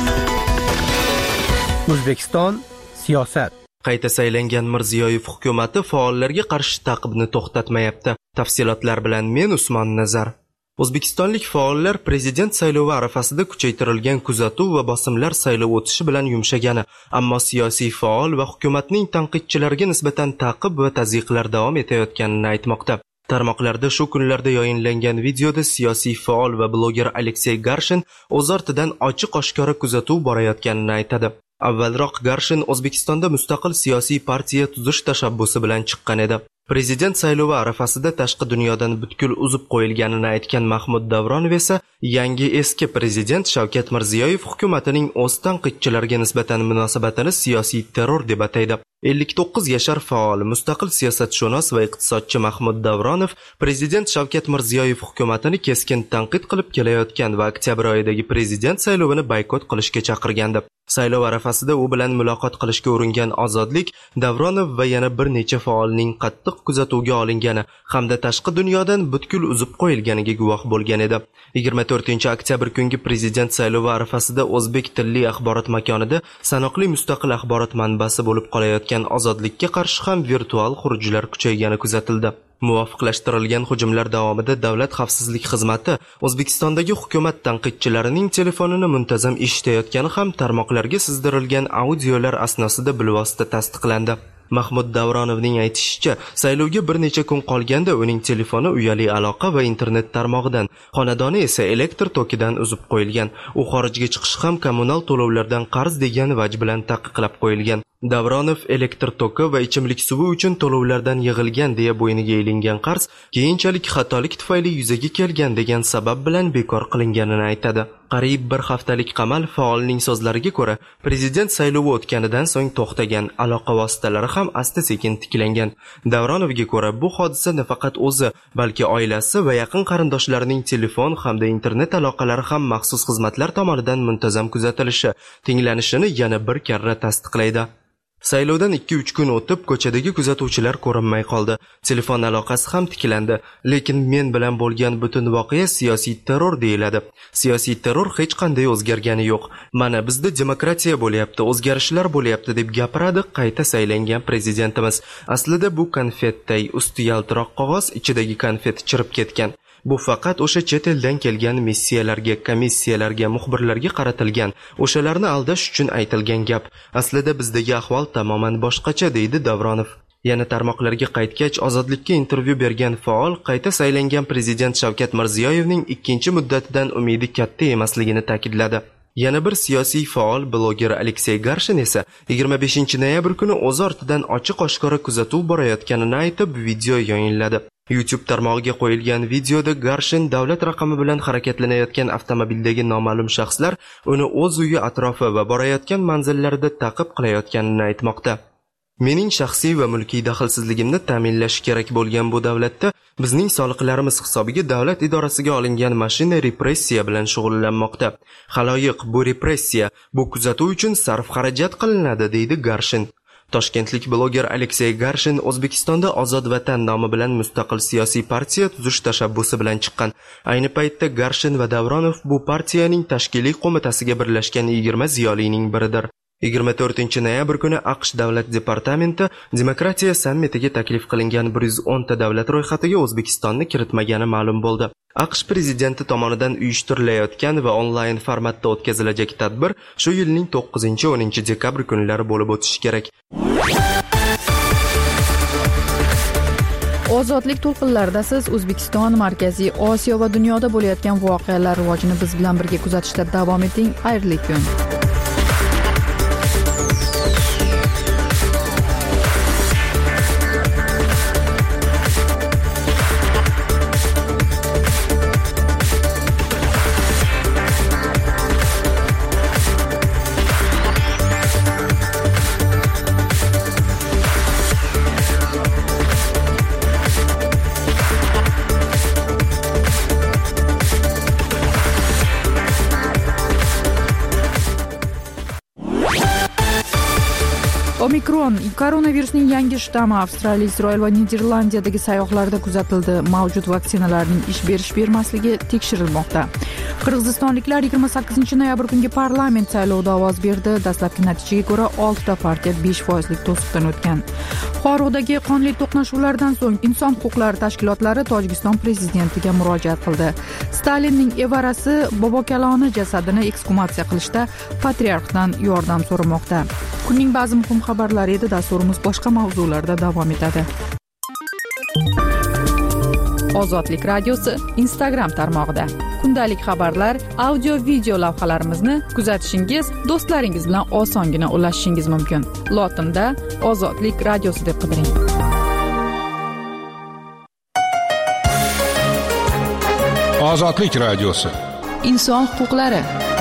O'zbekiston siyosat. Qayta saylangan Mirziyoyev hukumatı faollarga qarshi ta'qibni to'xtatmayapti. Tafsilotlar bilan men Usmon Nazar. O'zbekistonlik faollar prezident saylovi arafasida kuchaytirilgan kuzatuv va bosimlar saylov o'tishi bilan yumshagani, ammo siyosiy faol va hukumatning tanqidchilariga nisbatan ta'qib va tazyiqlar davom etayotganini aytmoqda. Tarmoqlarda shu kunlarda yayinlangan videoda siyosiy faol va bloger Aleksey Garshin o'z ortidan ochiq-oshkora kuzatuv borayotganini aytadi. Avvalroq Garshin O'zbekistonda mustaqil siyosiy partiya tuzish tashabbusi bilan chiqqan edi. Prezident saylovi arafasida tashqi dunyodan butkul uzib qo'yilganini aytgan Mahmud Davronov esa yangi eski prezident Shavkat Mirziyoyev hukumatining o'z tanqidchilariga nisbatan munosabatini siyosiy terror deb ataydi. 59 yashar faol, mustaqil siyosatshunos va iqtisodchi Mahmud Davronov prezident Shavkat Mirziyoyev hukumatini keskin tanqid qilib kelayotgan va oktyabr oyidagi prezident saylovini boykot qilishga chaqirgandi. Saylov arafasida u bilan muloqot qilishga uringan Ozodlik, Davronov va yana bir necha faolning qattiq kuzatuvga olingani hamda tashqi dunyodan butkul uzib qo'yilganiga guvoh bo'lgan edi. 24-oktyabr kungi prezident saylovi arafasida o'zbek tilli axborot makonida sanoqli mustaqil axborot manbasi bo'lib qolayotgan Ozodlikka qarshi ham virtual xurujlar kuchaygani kuzatildi. Muvofiqlashtirilgan hujumlar davomida Davlat xavfsizlik xizmati O'zbekistondagi hukumat tanqidchilarining telefonini muntazam eshitayotgani ham tarmoqlarga sizdirilgan audiolar asnosida bilvosita tasdiqlandi. Mahmud Davronovning aytishicha, saylovga bir necha kun qolganda uning telefoni uyali aloqa va internet tarmog'idan, xonadoni esa elektr tokidan uzib qo'yilgan. U xorijga chiqish ham kommunal to'lovlardan qarz degan vaj bilan taqiqlab qo'yilgan. Davronov elektr toki va ichimlik suvi uchun to'lovlardan yig'ilgan deya bo'yniga ilingan qarz keyinchalik xatolik tufayli yuzaga kelgan degan sabab bilan bekor qilinganini aytadi. Qariyb bir haftalik qamal faolning so'zlariga ko'ra, prezident saylovi o'tganidan so'ng to'xtagan, aloqa vositalari ham asta-sekin tiklangan. Davronovga ko'ra, bu hodisa nafaqat o'zi, balki oilasi va yaqin qarindoshlarining telefon hamda internet aloqalari ham maxsus xizmatlar tomonidan muntazam kuzatilishi, tinglanishini yana bir karra tasdiqlaydi. Saylovdan 2-3 kun o'tib, ko'chadagi kuzatuvchilar ko'rinmay qoldi. Telefon aloqasi ham tiklandi. Lekin men bilan bo'lgan butun voqea siyosiy terror deyiladi. Siyosiy terror hech qanday o'zgargani yo'q. Mana bizda demokratiya bo'lyapti, o'zgarishlar bo'lyapti deb gapiradi qayta saylangan prezidentimiz. Aslida bu konfetday, usti yaltiroq qog'oz, ichidagi konfet chirib ketgan. Bu faqat o'sha chet eldan kelgan missiyalarga, komissiyalarga, muxbirlarga qaratilgan, o'shalarni aldash uchun aytilgan gap. Aslida bizdagi ahvol tamoman boshqacha, deydi Davronov. Yana tarmoqlarga qaytgach, Ozodlikka intervyu bergan faol qayta saylangan prezident Shavkat Mirziyoyevning ikkinchi muddatidan umidi katta emasligini ta'kidladi. Yana bir siyosiy faol bloger Aleksey Garshin esa 25-noyabr kuni o'z ortidan ochiq-oshkora kuzatuv borayotganini aytib video yayinladi. YouTube tarmog'iga qo'yilgan videoda Garshin davlat raqami bilan harakatlanayotgan avtomobildagi noma'lum shaxslar uni o'z uyi atrofi va borayotgan manzillarida ta'qib qilayotganini aytmoqda. Mening shaxsiy va mulkiy daxlsizligimni ta'minlash kerak bo'lgan bu davlatda bizning soliqlarimiz hisobiga davlat idorasiga olingan mashina repressiya bilan shug'ullanmoqda. Xaloyiq bu repressiya, bu kuzatuv uchun sarf xarajat qilinadi, deydi Garshin. Toshkentlik bloger Aleksey Garshin O'zbekistonda Ozod Vatan nomi bilan mustaqil siyosiy partiya tuzish tashabbusi bilan chiqqan. Ayni paytda Garshin va Davronov bu partiyaning tashkiliy qo'mitasiga birlashgan 20 ziyolining biridir. 24-noyabr kuni AQSh Davlat departamenti demokratiya sammitiga taklif qilingan 110 ta davlat ro'yxatiga O'zbekistonni kiritmagani ma'lum bo'ldi. AQSh prezidenti tomonidan uyushtirilayotgan va onlayn formatda o'tkazilajak tadbir shu yilning 9-10 dekabr kunlari bo'lib o'tishi kerak. Ozodlik to'lqinlarida siz O'zbekiston, Markaziy Osiyo va dunyoda bo'layotgan voqealar rivojini biz bilan birga kuzatishda davom eting. Xayrli kun. Omikron koronavirusning yangi shtammi Avstraliya, Isroil va Niderlandiyadagi sayyohlarda kuzatildi. Mavjud vaksinalarning ish bermasligi tekshirilmoqda. Qirg'izistonliklar 28-noyabr kungi parlament saylovida ovoz berdi. Dastlabki natijaga ko'ra 6 ta partiya 5% to'siqdan o'tgan. Xoruqdagi qonli to'qnashuvlardan so'ng inson huquqlari tashkilotlari Tojikiston prezidentiga murojaat qildi. Stalinning evarasi bobokaloni jasadini eksgumatsiya qilishda patriarxdan yordam so'ramoqda. Kunning ba'zi muhim xabarlari edi. Dasturimiz boshqa mavzularda davom etadi. Ozodlik radiosi Instagram tarmog'ida kundalik xabarlar, audio video lavhalarimizni kuzatishingiz, do'stlaringiz bilan osongina ulashishingiz mumkin. Lotinda Ozodlik radiosi deb qidiring. Ozodlik radiosi. Inson huquqlari.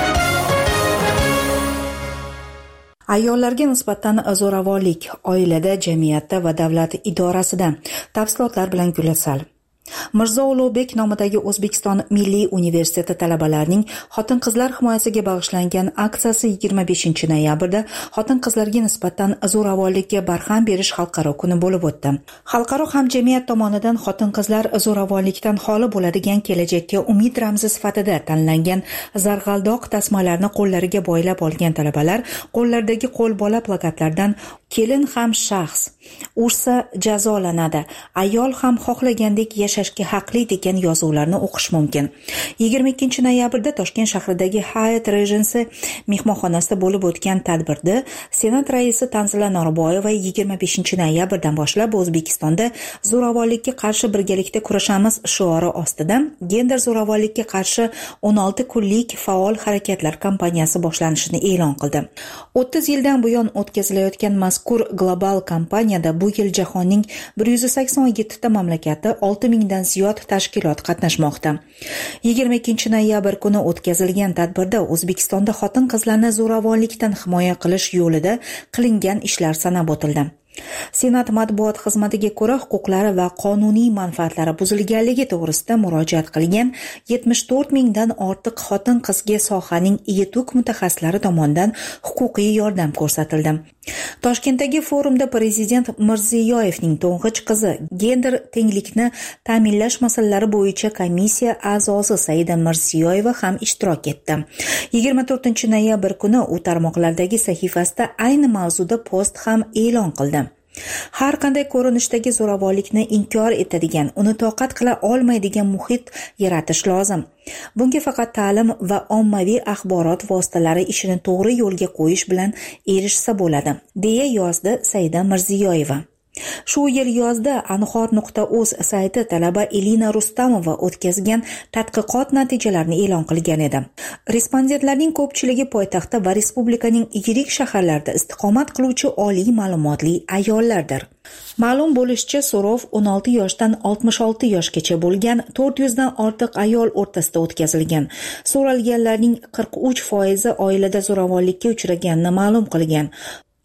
Ayollarga nisbatan zo'ravonlik oilada, jamiyatda va davlat idorasida. Tafsilotlar bilan Gulasal. Mirzo Ulug'bek nomidagi O'zbekiston Milliy universiteti talabalarining xotin-qizlar himoyasiga bag'ishlangan aksiyasi 25-noyabrda xotin-qizlarga nisbatan zo'ravonlikka barham berish xalqaro kuni bo'lib o'tdi. Xalqaro hamjamiyat tomonidan xotin-qizlar zo'ravonlikdan xoli bo'ladigan kelajakka umid ramzi sifatida tanlangan zarg'aldoq tasmalarni qo'llariga boylab olgan talabalar qo'llaridagi qo'lbola plakatlardan kelin ham shaxs, ursa jazolanadi, ayol ham xohlagandek yashashga haqli degan yozuvlarni o'qish mumkin. 22-noyabrda Toshkent shahridagi Hyatt Regency mehmonxonasida bo'lib o'tgan tadbirda Senat raisi Tanzila Norboyeva 25-noyabrdan boshlab O'zbekistonda zo'ravonlikka qarshi birgalikda kurashamiz shiori ostida gender zo'ravonlikka qarshi 16 kunlik faol harakatlar kampaniyasi boshlanishini e'lon qildi. 30 yildan buyon o'tkazilayotgan mazkur global kampaniyada bu yil jahonning 187 ta mamlakati 6000 dan ziyod tashkilot qatnashmoqda. 22-noyabr kuni o'tkazilgan tadbirda O'zbekistonda xotin-qizlarni zo'ravonlikdan himoya qilish yo'lida qilingan ishlar sanab o'tildi. Senat matbuot xizmatiga ko'ra, huquqlari va qonuniy manfaatlari buzilganligi to'g'risida murojaat qilgan 74 mingdan ortiq xotin-qizga sohaning yetuk mutaxassislari tomonidan huquqiy yordam ko'rsatildi. Toshkentdagi forumda prezident Mirziyoyevning to'ng'ich qizi, gender tenglikni ta'minlash masalalari bo'yicha komissiya a'zosi Saida Mirziyoyeva ham ishtirok etdi. 24-noyabr kuni u tarmoqlardagi sahifasida ayni mavzuda post ham e'lon qildi. Har qanday ko'rinishdagi zo'ravonlikni inkor etadigan, uni toqat qila olmaydigan muhit yaratish lozim. Bunga faqat ta'lim va ommaviy axborot vositalari ishini to'g'ri yo'lga qo'yish bilan erishsa bo'ladi, deya yozdi Saida Mirziyoyeva. Shu yil yozda anhor.uz sayti talaba Elina Rustamova o'tkazgan tadqiqot natijalarini e'lon qilgan edi. Respondentlarning ko'pchiligi poytaxtda va respublikaning yirik shaharlarida istiqomat qiluvchi oliy ma'lumotli ayollardir. Ma'lum bo'lishicha, so'rov 16 yoshdan 66 yoshgacha bo'lgan 400 dan ortiq ayol o'rtasida o'tkazilgan. So'ralganlarning 43% oilada zo'ravonlikka uchraganini ma'lum qilgan.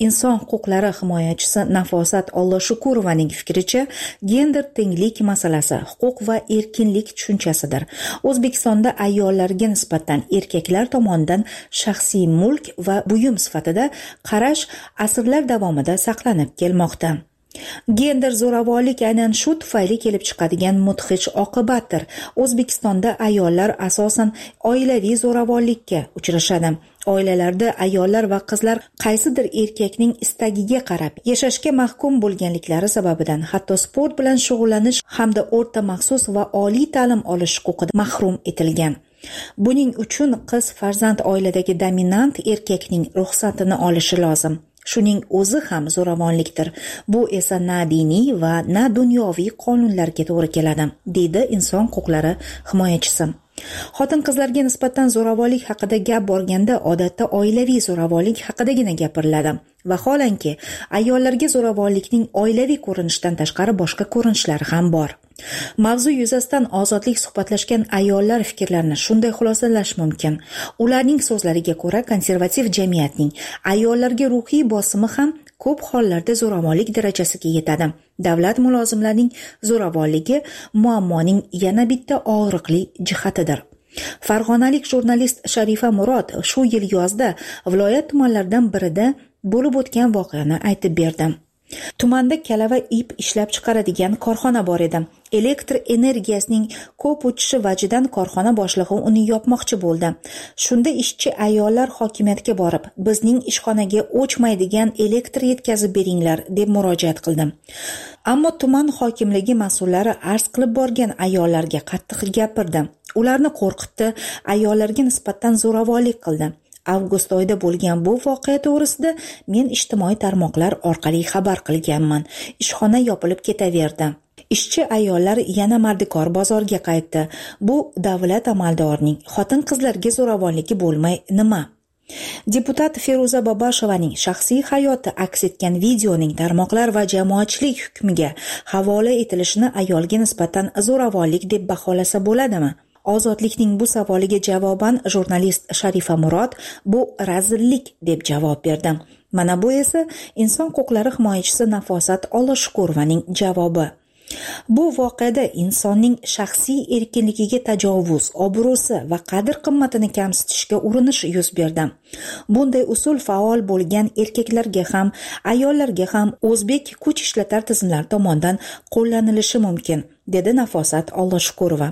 Inson huquqlari himoyachisi Nafosat Ollashukurovaning fikricha, gender tenglik masalasi huquq va erkinlik tushunchasidir. O'zbekistonda ayollarga nisbatan erkaklar tomonidan shaxsiy mulk va buyum sifatida qarash asrlar davomida saqlanib kelmoqda. Gender zo'ravonlik aynan shu tufayli kelib chiqadigan mudhish oqibatdir. O'zbekistonda ayollar asosan oilaviy zo'ravonlikka uchrashadi. Oilalarda ayollar va qizlar qaysidir erkakning istagiga qarab yashashga mahkum bo'lganliklari sababidan hatto sport bilan shug'ullanish hamda o'rta maxsus va oliy ta'lim olish huquqidan mahrum etilgan. Buning uchun qiz farzand oiladagi dominant erkakning ruxsatini olishi lozim. Shuning o'zi ham zo'ravonlikdir. Bu esa na diniy va na dunyoviy qonunlarga to'g'ri keladi, deydi inson huquqlari himoyachisi. Xotin-qizlarga nisbatan zo'ravonlik haqida gap borganda odatda oilaviy zo'ravonlik haqidagina gapiriladi. Vaholanki, ayollarga zo'ravonlikning oilaviy ko'rinishdan tashqari boshqa ko'rinishlari ham bor. Mavzu yuzasidan ozodlik suhbatlashgan ayollar fikrlarini shunday xulosalash mumkin. Ularning so'zlariga ko'ra, konservativ jamiyatning ayollarga ruhiy bosimi ham ko'p hollarda zo'ravonlik darajasiga yetadi. Davlat mulozimlarining zo'ravonligi muammoning yana bitta og'riqli jihatidir. Farg'onalik jurnalist Sharifa Murod shu yil yozda viloyat tumanlaridan birida bo'lib o'tgan voqeani aytib berdi. Tumanda kalava ip ishlab chiqaradigan korxona bor edi. Elektr energiyasining ko'p o'tishi vajidan korxona boshlig'i uni yopmoqchi bo'ldi. Shunda ishchi ayollar hokimiyatga borib, bizning ishxonaga o'chmaydigan elektr yetkazib beringlar deb murojaat qildi. Ammo tuman hokimligi mas'ullari arz qilib borgan ayollarga qattiq gapirdi. Ularni qo'rqitdi, ayollarga nisbatan zo'ravonlik qildi. Avgust oyida bo'lgan bu voqea to'g'risida men ijtimoiy tarmoqlar orqali xabar qilganman. Ishxona yopilib ketaverdi. Ishchi ayollar yana mardikor bozorga qaytdi. Bu davlat amaldorining xotin-qizlarga zo'ravonligi bo'lmay nima? Deputat Feruza Babashovaning shaxsiy hayoti aks etgan videoning tarmoqlar va jamoatchilik hukmiga havola etilishini ayolga nisbatan zo'ravonlik deb baholasa bo'ladimi? Ozodlikning bu savoliga javoban jurnalist Sharifa Murod bu razillik deb javob berdi. Mana bu esa inson huquqlari himoyachisi Nafosat Ollashukurovaning javobi. Bu voqeada insonning shaxsiy erkinligiga tajovuz, obro'si va qadr-qimmatini kamsitishga urinish yuz berdi. Bunday usul faol bo'lgan erkaklarga ham, ayollarga ham o'zbek kuch ishlatar tizimlari tomonidan qo'llanilishi mumkin, dedi Nafosat Ollashukurova.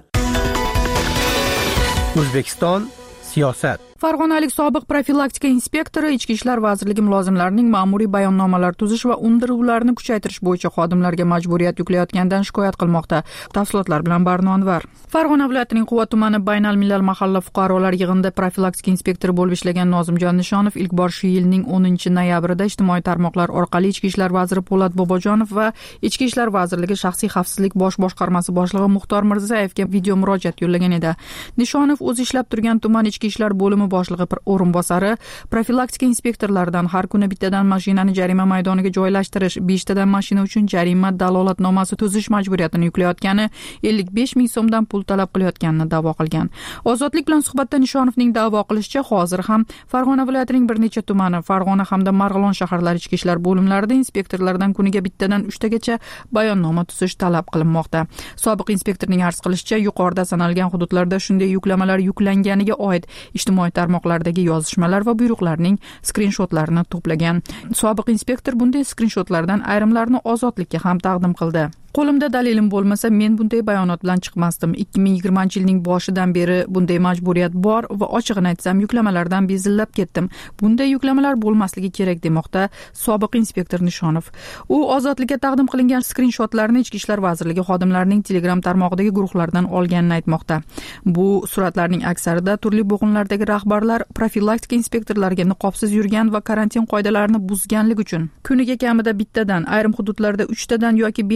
O'zbekiston siyosat. Farg'onalik sobiq profilaktika inspektori Ichki ishlar vazirligi mulozimlarining ma'muriy bayonnomalar tuzish va undiruvlarni kuchaytirish bo'yicha xodimlarga majburiyat yuklayotganidan shikoyat qilmoqda. Tafsilotlar bilan Barno Anvar. Farg'ona viloyatining Quva tumani Baynal millal mahalla fuqarolar yig'inida profilaktika inspektori bo'lib ishlagan Nozimjon Nishonov ilk bor shu yilning 10-noyabrida ijtimoiy tarmoqlar orqali Ichki ishlar vaziri Po'lat Bobojonov va Ichki ishlar vazirligi shaxsiy xavfsizlik bosh boshqarmasi boshlig'i Muxtor Mirzayevga video murojaat yo'llagan edi. Nishonov o'zi ishlab turgan tuman ichki ishlar bo'limi boshlig'i o'rinbosari profilaktika inspektorlaridan har kuni bittadan mashinani jarima maydoniga joylashtirish, 5 tadan mashina uchun jarima dalolatnomasi tuzish majburiyatini yuklayotgani, 55 ming so'mdan pul talab qilayotganini da'vo qilgan. Ozodlik bilan suhbatda Nishonovning da'vo qilishicha, hozir ham Farg'ona viloyatining bir necha tumani, Farg'ona hamda Marg'ilon shaharlari ichki ishlar bo'limlarida inspektorlardan kuniga bittadan 3 tagacha bayonnoma tuzish talab qilinmoqda. Sobiq inspektorning arz qilishicha, yuqorida sanalgan hududlarda shunday yuklamalar yuklanganiga oid ijtimoiy tarmoqlardagi yozishmalar va buyruqlarning skrinshotlarini to'plagan. Sobiq inspektor bunday skrinshotlardan ayrimlarini ozodlikka ham taqdim qildi. Qo'limda dalilim bo'lmasa, men bunday bayonot bilan chiqmasdim. 2020-yilning boshidan beri bunday majburiyat bor va ochig'ini aytsam, yuklamalardan bezillab ketdim. Bunday yuklamalar bo'lmasligi kerak, demoqda sobiq inspektor Nishonov. U ozodlikka taqdim qilingan skrinshotlarni Ichki ishlar vazirligi xodimlarining Telegram tarmog'idagi guruhlardan olganini aytmoqda. Bu suratlarning aksarida turli bo'g'inlardagi rahbarlar profilaktika inspektorlariga niqobsiz yurgan va karantin qoidalarini buzganlik uchun kuniga kamida bittadan, ayrim hududlarda 3 tadan yoki 5 tagacha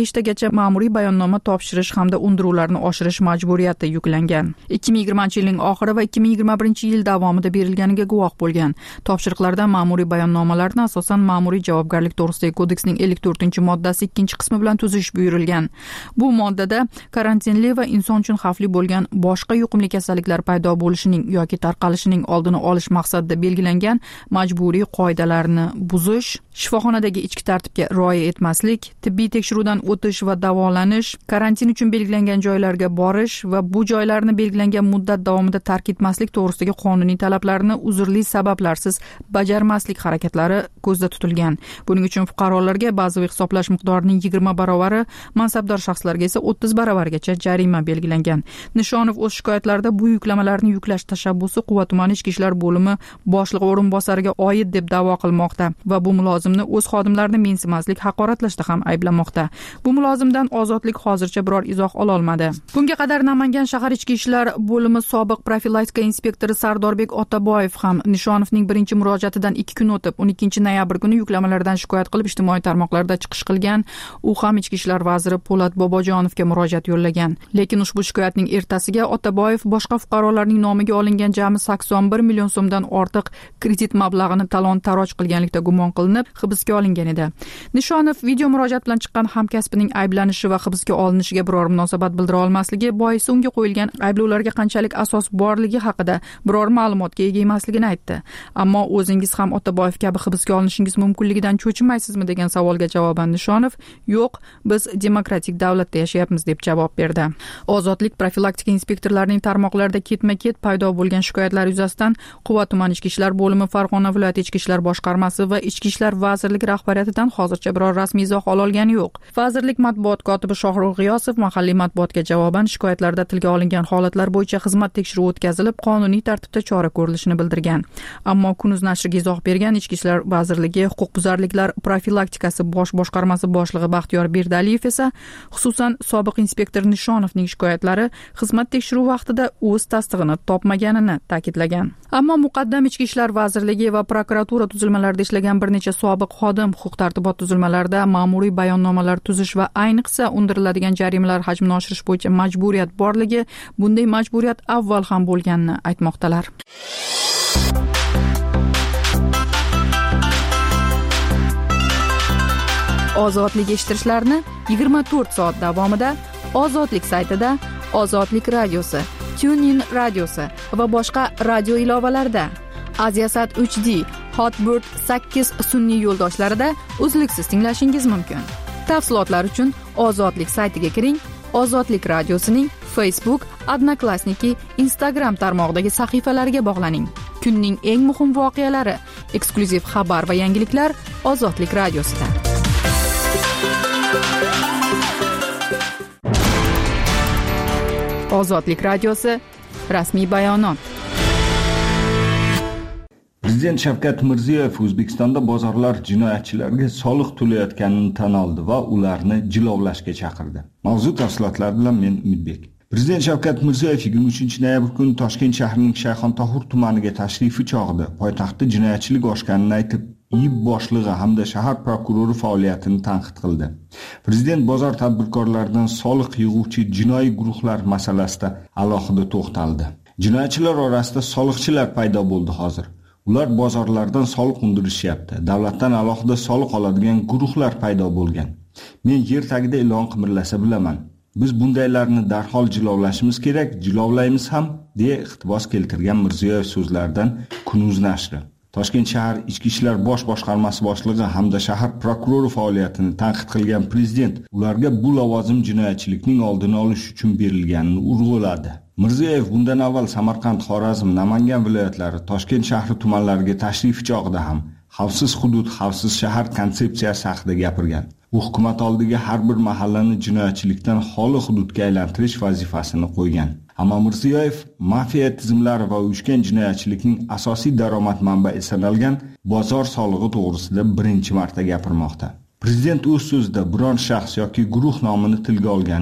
shaxslarcha ma'muriy bayonnoma topshirish hamda undiruvlarni oshirish majburiyati yuklangan. 2020-yilning oxiri va 2021-yil davomida berilganiga guvoh bo'lgan. Topshiriqlarda ma'muriy bayonnomalarni asosan ma'muriy javobgarlik to'g'risidagi kodeksning 54-moddasi 2-qismi bilan tuzish buyurilgan. Bu moddada karantinli va inson uchun xavfli bo'lgan boshqa yuqumli kasalliklar paydo bo'lishining yoki tarqalishining oldini olish maqsadida belgilangan majburiy qoidalarni buzish, shifoxonadagi ichki tartibga rioya etmaslik, tibbiy tekshiruvdan o'tish va davolanish, karantin uchun belgilangan joylarga borish va bu joylarni belgilangan muddat davomida tark etmaslik to'g'risidagi qonuniy talablarni uzrli sabablarsiz bajarmaslik harakatlari ko'zda tutilgan. Buning uchun fuqarolarga bazaviy hisoblash miqdorining 20 barovari, mansabdor shaxslarga esa 30 barobargacha jarima belgilangan. Nishonov o'z shikoyatlarida bu yuklamalarni yuklash tashabbusi Quva tumani ichki ishlar bo'limi boshlig'i o'rinbosariga oid deb da'vo qilmoqda va bu mulozimni o'z xodimlarini mensimaslik, haqoratlashda ham ayblamoqda. Bu mulozimdan ozodlik hozircha biror izoh ola olmadi. Bunga qadar Namangan shahar ichki ishlar bo'limi sobiq profilaktika inspektori Sardorbek Otaboyev ham Nishonovning birinchi murojaatidan 2 kun o'tib 12 noyabr kuni yuklamalardan shikoyat qilib ijtimoiy tarmoqlarda chiqish qilgan. U ham ichki ishlar vaziri Po'lat Bobojonovga murojaat yo'llagan. Lekin ushbu shikoyatning ertasiga Otaboyev boshqa fuqarolarning nomiga olingan jami 81 million so'mdan ortiq kredit mablag'ini talon-taroj qilganlikda gumon qilinib hibsga olingan edi. Nishonov video murojaat bilan chiqqan hamkasbining ayblanishi va hibsga olinishiga biror munosabat bildira olmasligi boisi unga qo'yilgan ayblovlarga qanchalik asos borligi haqida biror ma'lumotga ega emasligini aytdi. Ammo o'zingiz ham Otaboyev kabi hibsga olinishingiz mumkinligidan cho'chimaysizmi degan savolga javoban Nishonov, "Yo'q, biz demokratik davlatda yashayapmiz" deb javob berdi. Ozodlik profilaktika inspektorlarining tarmoqlarida ketma-ket paydo bo'lgan shikoyatlar yuzasidan Quva tuman ichki ishlar bo'limi, Farg'ona viloyati ichki ishlar boshqarmasi va ichki ishlar vazirligi rahbariyatidan hozircha biror rasmiy izoh ola olgani yo'q. Vazirlik matbuot kotibi Shohrux G'iyosov mahalliy matbuotga javoban shikoyatlarda tilga olingan holatlar bo'yicha xizmat tekshiruvi o'tkazilib, qonuniy tartibda chora ko'rilishini bildirgan. Ammo Kunuz nashriga izoh bergan Ichki ishlar vazirligi huquqbuzarliklar profilaktikasi bosh boshqarmasi boshlig'i Baxtiyor Berdaliyev esa xususan sobiq inspektor Nishonovning shikoyatlari xizmat tekshiruvi vaqtida o'z tasdig'ini topmaganini ta'kidlagan. Ammo muqaddam Ichki ishlar vazirligi va prokuratura tuzilmalarida ishlagan bir necha sobiq xodim huquq-tartibot tuzilmalarida ma'muriy bayonnomalar tuzish va ayniqsa undiriladigan jarimalar hajmini oshirish bo'yicha majburiyat borligi, bunday majburiyat avval ham bo'lganini aytmoqdalar. Ozodlik eshittirishlarni 24 soat davomida Ozodlik saytida, Ozodlik radiosi, TuneIn radiosi va boshqa radio ilovalarida, Aziasat 3D, Hotbird 8 sun'iy yo'ldoshlarida uzluksiz tinglashingiz mumkin. Tafsilotlar uchun Ozodlik saytiga kiring. Ozodlik radiosining Facebook, Odnoklassniki, Instagram tarmog'idagi sahifalariga bog'laning. Kunning eng muhim voqealari, eksklyuziv xabar va yangiliklar Ozodlik radiosida. Ozodlik radiosi rasmiy bayonot. Prezident Shavkat Mirziyoyev O'zbekistonda bozorlar jinoyatchilarga soliq to'layotganini tan oldi va ularni jilovlashga chaqirdi. Mavzu tafsilotlari bilan men Umidbek. Prezident Shavkat Mirziyoyev 23-noyabr kuni Toshkent shahrining Shayxontohur tumaniga tashrifi chog'ida poytaxtda jinoyatchilik oshganini aytib, IIB boshlig'i hamda shahar prokurori faoliyatini tanqid qildi. Prezident bozor tadbirkorlaridan soliq yig'uvchi jinoiy guruhlar masalasida alohida to'xtaldi. Jinoyatchilar orasida soliqchilar paydo bo'ldi hozir. Ular bozorlardan soliq undirishyapti. Davlatdan alohida soliq oladigan guruhlar paydo bo'lgan. Men yer tagida ilon qimirlasa bilaman. Biz bundaylarni darhol jilovlashimiz kerak, jilovlaymiz ham, deya iqtibos keltirgan Mirziyoyev so'zlaridan Kunuz nashri. Toshkent shahar ichki ishlar bosh boshqarmasi boshlig'i hamda shahar prokurori faoliyatini tanqid qilgan prezident ularga bu lavozim jinoyatchilikning oldini olish uchun berilganini urg'uladi. Mirziyoyev bundan avval Samarqand, Xorazm, Namangan viloyatlari, Toshkent shahri tumanlariga tashrif chog'ida ham xavfsiz hudud, xavfsiz shahar konsepsiyasi haqida gapirgan. U hukumat oldiga har bir mahallani jinoyatchilikdan xoli hududga aylantirish vazifasini qo'ygan. Ammo Mirziyoyev mafiya tizimlari va uyushgan jinoyatchilikning asosiy daromad manbai sanalgan bozor solig'i to'g'risida birinchi marta gapirmoqda. Prezident o'z so'zida biron shaxs yoki guruh nomini tilga olgani yo'q.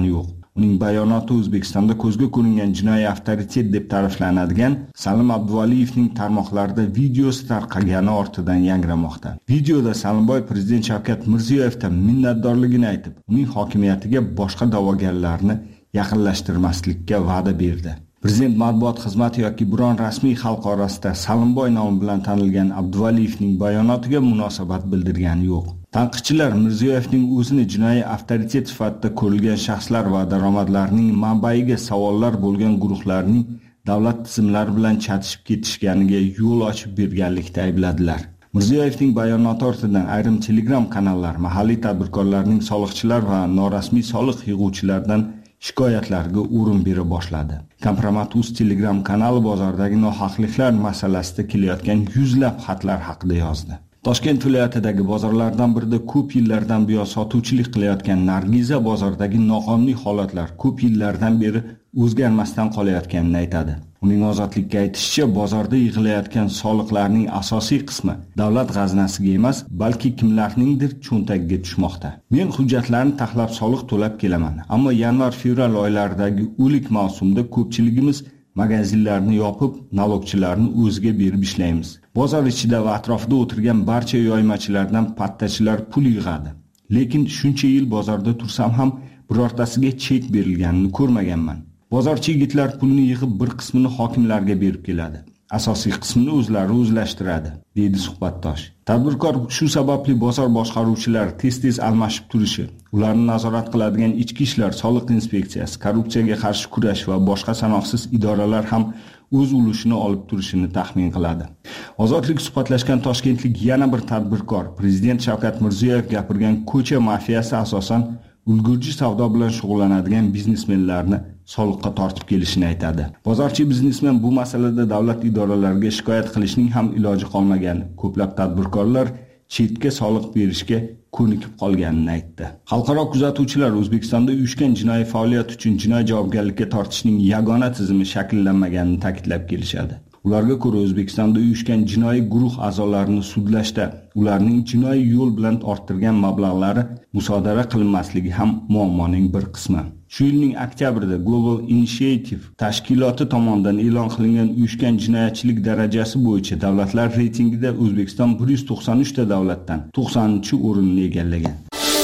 Uning bayonoti O'zbekistonda ko'zga ko'ringan jinoiy avtoritet deb ta'riflanadigan Salim Abduvaliyevning tarmoqlarida videosi tarqagani ortidan yangramoqda. Videoda Salimboy prezident Shavkat Mirziyoyevdan minnatdorligini aytib, uning hokimiyatiga boshqa da'vogarlarni yaqinlashtirmaslikka va'da berdi. Prezident matbuot xizmati yoki biron rasmiy xalq orasida Salimboy nomi bilan tanilgan Abduvaliyevning bayonotiga munosabat bildirgani yo'q. Tanqidchilar Mirziyoyevning o'zini jinoiy avtoritet sifatida ko'rilgan shaxslar va daromadlarining manbaiga savollar bo'lgan guruhlarning davlat tizimlari bilan chatishib ketishganiga yo'l ochib berganlikda aybladilar. Mirziyoyevning bayonoti ortidan ayrim Telegram kanallar mahalliy tadbirkorlarning soliqchilar va norasmiy soliq yig'uvchilardan shikoyatlarga o'rin bera boshladi. Kompromat.uz Telegram kanali bozordagi nohaqliklar masalasida kelayotgan yuzlab xatlar haqida yozdi. Toshkent viloyatidagi bozorlardan birida ko'p yillardan buyon sotuvchilik qilayotgan Nargiza bozordagi noqonuniy holatlar ko'p yillardan beri o'zgarmasdan qolayotganini aytadi. Uning ozodlikka aytishicha, bozorda yig'ilayotgan soliqlarning asosiy qismi davlat g'aznasiga emas, balki kimlarningdir cho'ntagiga tushmoqda. Men hujjatlarni taxlab soliq to'lab kelaman, ammo yanvar-fevral oylaridagi o'lik mavsumda ko'pchiligimiz magazinlarni yopib, налогchilarni o'ziga berib ishlaymiz. Bozor ichida va atrofida o'tirgan barcha yoymachilardan pattachilar pul yig'adi. Lekin shuncha yil bozorda tursam ham birortasiga chek berilganini ko'rmaganman. Bozorchi yigitlar pulni yig'ib bir qismini hokimlarga berib keladi. Asosiy qismini o'zlari o'zlashtiradi, deydi suhbatdosh. Tadbirkor shu sababli bozor boshqaruvchilari tez-tez almashib turishi, ularni nazorat qiladigan ichki ishlar, soliq inspeksiyasi, korrupsiyaga qarshi kurash va boshqa sanoqsiz idoralar ham o'z ulushini olib turishini taxmin qiladi. Ozodlik suhbatlashgan toshkentlik yana bir tadbirkor, prezident Shavkat Mirziyoyev gapirgan ko'cha mafiyasi asosan ulgurji savdo bilan shug'ullanadigan biznesmenlarni soliqqa tortib kelishini aytadi. Bozorchi biznesmen bu masalada davlat idoralariga shikoyat qilishning ham iloji qolmagan. Ko'plab tadbirkorlar chetga soliq berishga ko'nikib qolganini aytdi. Xalqaro kuzatuvchilar O'zbekistonda uyushgan jinoiy faoliyat uchun jinoiy javobgarlikka tortishning yagona tizimi shakllanmaganini ta'kidlab kelishadi. Ularga ko'ra O'zbekistonda uyushgan jinoiy guruh a'zolarini sudlashda ularning jinoiy yo'l bilan orttirgan mablag'lari musodara qilinmasligi ham muammoning bir qismi. Shu yilning oktyabrida Global Initiative tashkiloti tomonidan e'lon qilingan uyushgan jinoyatchilik darajasi bo'yicha davlatlar reytingida O'zbekiston 193 ta davlatdan 90-o'rinni egallagan.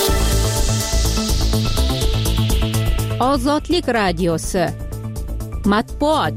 Ozodlik radiosi. Matbuot.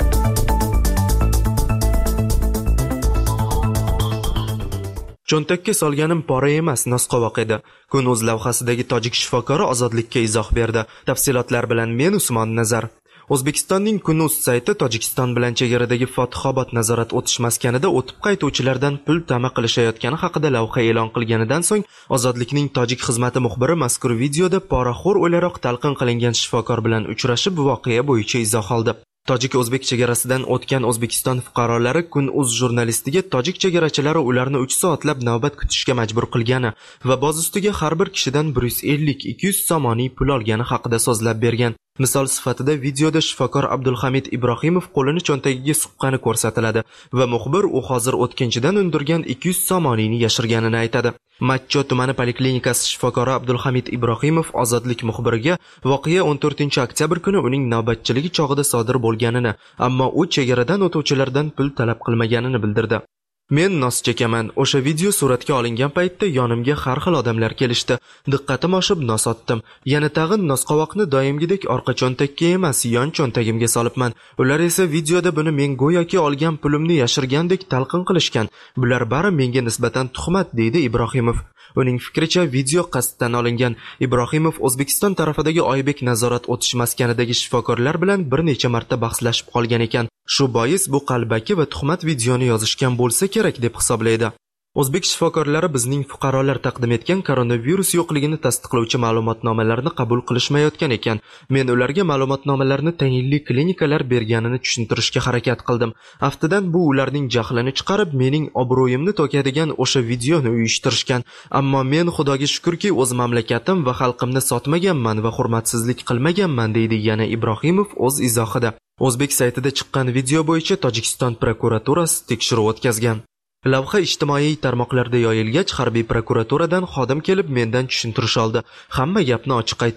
Cho'ntakka solganim pora emas, nosqovoq edi. Kun.uz lavhasidagi tojik shifokori ozodlikka izoh berdi. Tafsilotlar bilan men Usmon Nazar. O'zbekistonning Kun.uz sayti Tojikiston bilan chegaradagi Fotihobod nazorat o'tish maskanida o'tib qaytuvchilardan pul tama qilishayotgani haqida lavha e'lon qilganidan so'ng Ozodlikning tojik xizmati muxbiri mazkur videoda poraxo'r o'laroq talqin qilingan shifokor bilan uchrashib voqea bo'yicha izoh oldi. Tojik-o'zbek chegarasidan o'tgan O'zbekiston fuqarolari Kun.uz jurnalistiga tojik chegarachilari ularni 3 soatlab navbat kutishga majbur qilgani va boz ustiga har bir kishidan 150-200 somoniy pul olgani haqida so'zlab bergan. Misol sifatida videoda shifokor Abdulhamid Ibrohimov qo'lini cho'ntagiga suqqani ko'rsatiladi va muxbir u hozir o'tkinchidan undirgan 200 somoniyni yashirganini aytadi. Matcho tumani poliklinikasi shifokori Abdulhamid Ibrohimov Ozodlik muxbiriga voqea 14-oktyabr kuni uning navbatchiligi chog'ida sodir bo'lganini, ammo u chegaradan o'tuvchilardan pul talab qilmaganini bildirdi. Men nos chekaman. O'sha video suratga olingan paytda yonimga har xil odamlar kelishdi. Diqqatim oshib nos otdim. Yana tag'in nosqovoqni doimgidek orqa cho'ntakka emas, yon cho'ntagimga solibman. Ular esa videoda buni men go'yoki olgan pulimni yashirgandek talqin qilishgan. Bular bari menga nisbatan tuhmat, deydi Ibrohimov. Uning fikricha video qasddan olingan. Ibrohimov O'zbekiston tarafidagi Oybek nazorat o'tish maskanidagi shifokorlar bilan bir necha marta bahslashib qolgan ekan. Shu bois bu qalbaki va tuhmat videoni yozishgan bo'lsa kerak deb hisoblaydi. O'zbek shifokorlari bizning fuqarolar taqdim etgan koronavirus yo'qligini tasdiqlovchi ma'lumotnomalarni qabul qilishmayotgan ekan. Men ularga ma'lumotnomalarni tayinli klinikalar berganini tushuntirishga harakat qildim. Aftidan bu ularning jahlini chiqarib, mening obro'yimni to'kadigan o'sha videoni uyushtirishgan. Ammo men Xudoga shukrki, o'z mamlakatim va xalqimni sotmaganman va hurmatsizlik qilmaganman, deydi yana Ibrohimov o'z izohida. O'zbek saytida chiqqan video bo'yicha Tojikiston prokuraturasi tekshiruv o'tkazgan. Lavha ijtimoiy tarmoqlarda yoyilgach, harbiy prokuraturadan xodim kelib mendan tushuntirish oldi. Hamma gapni ochiq aytdim.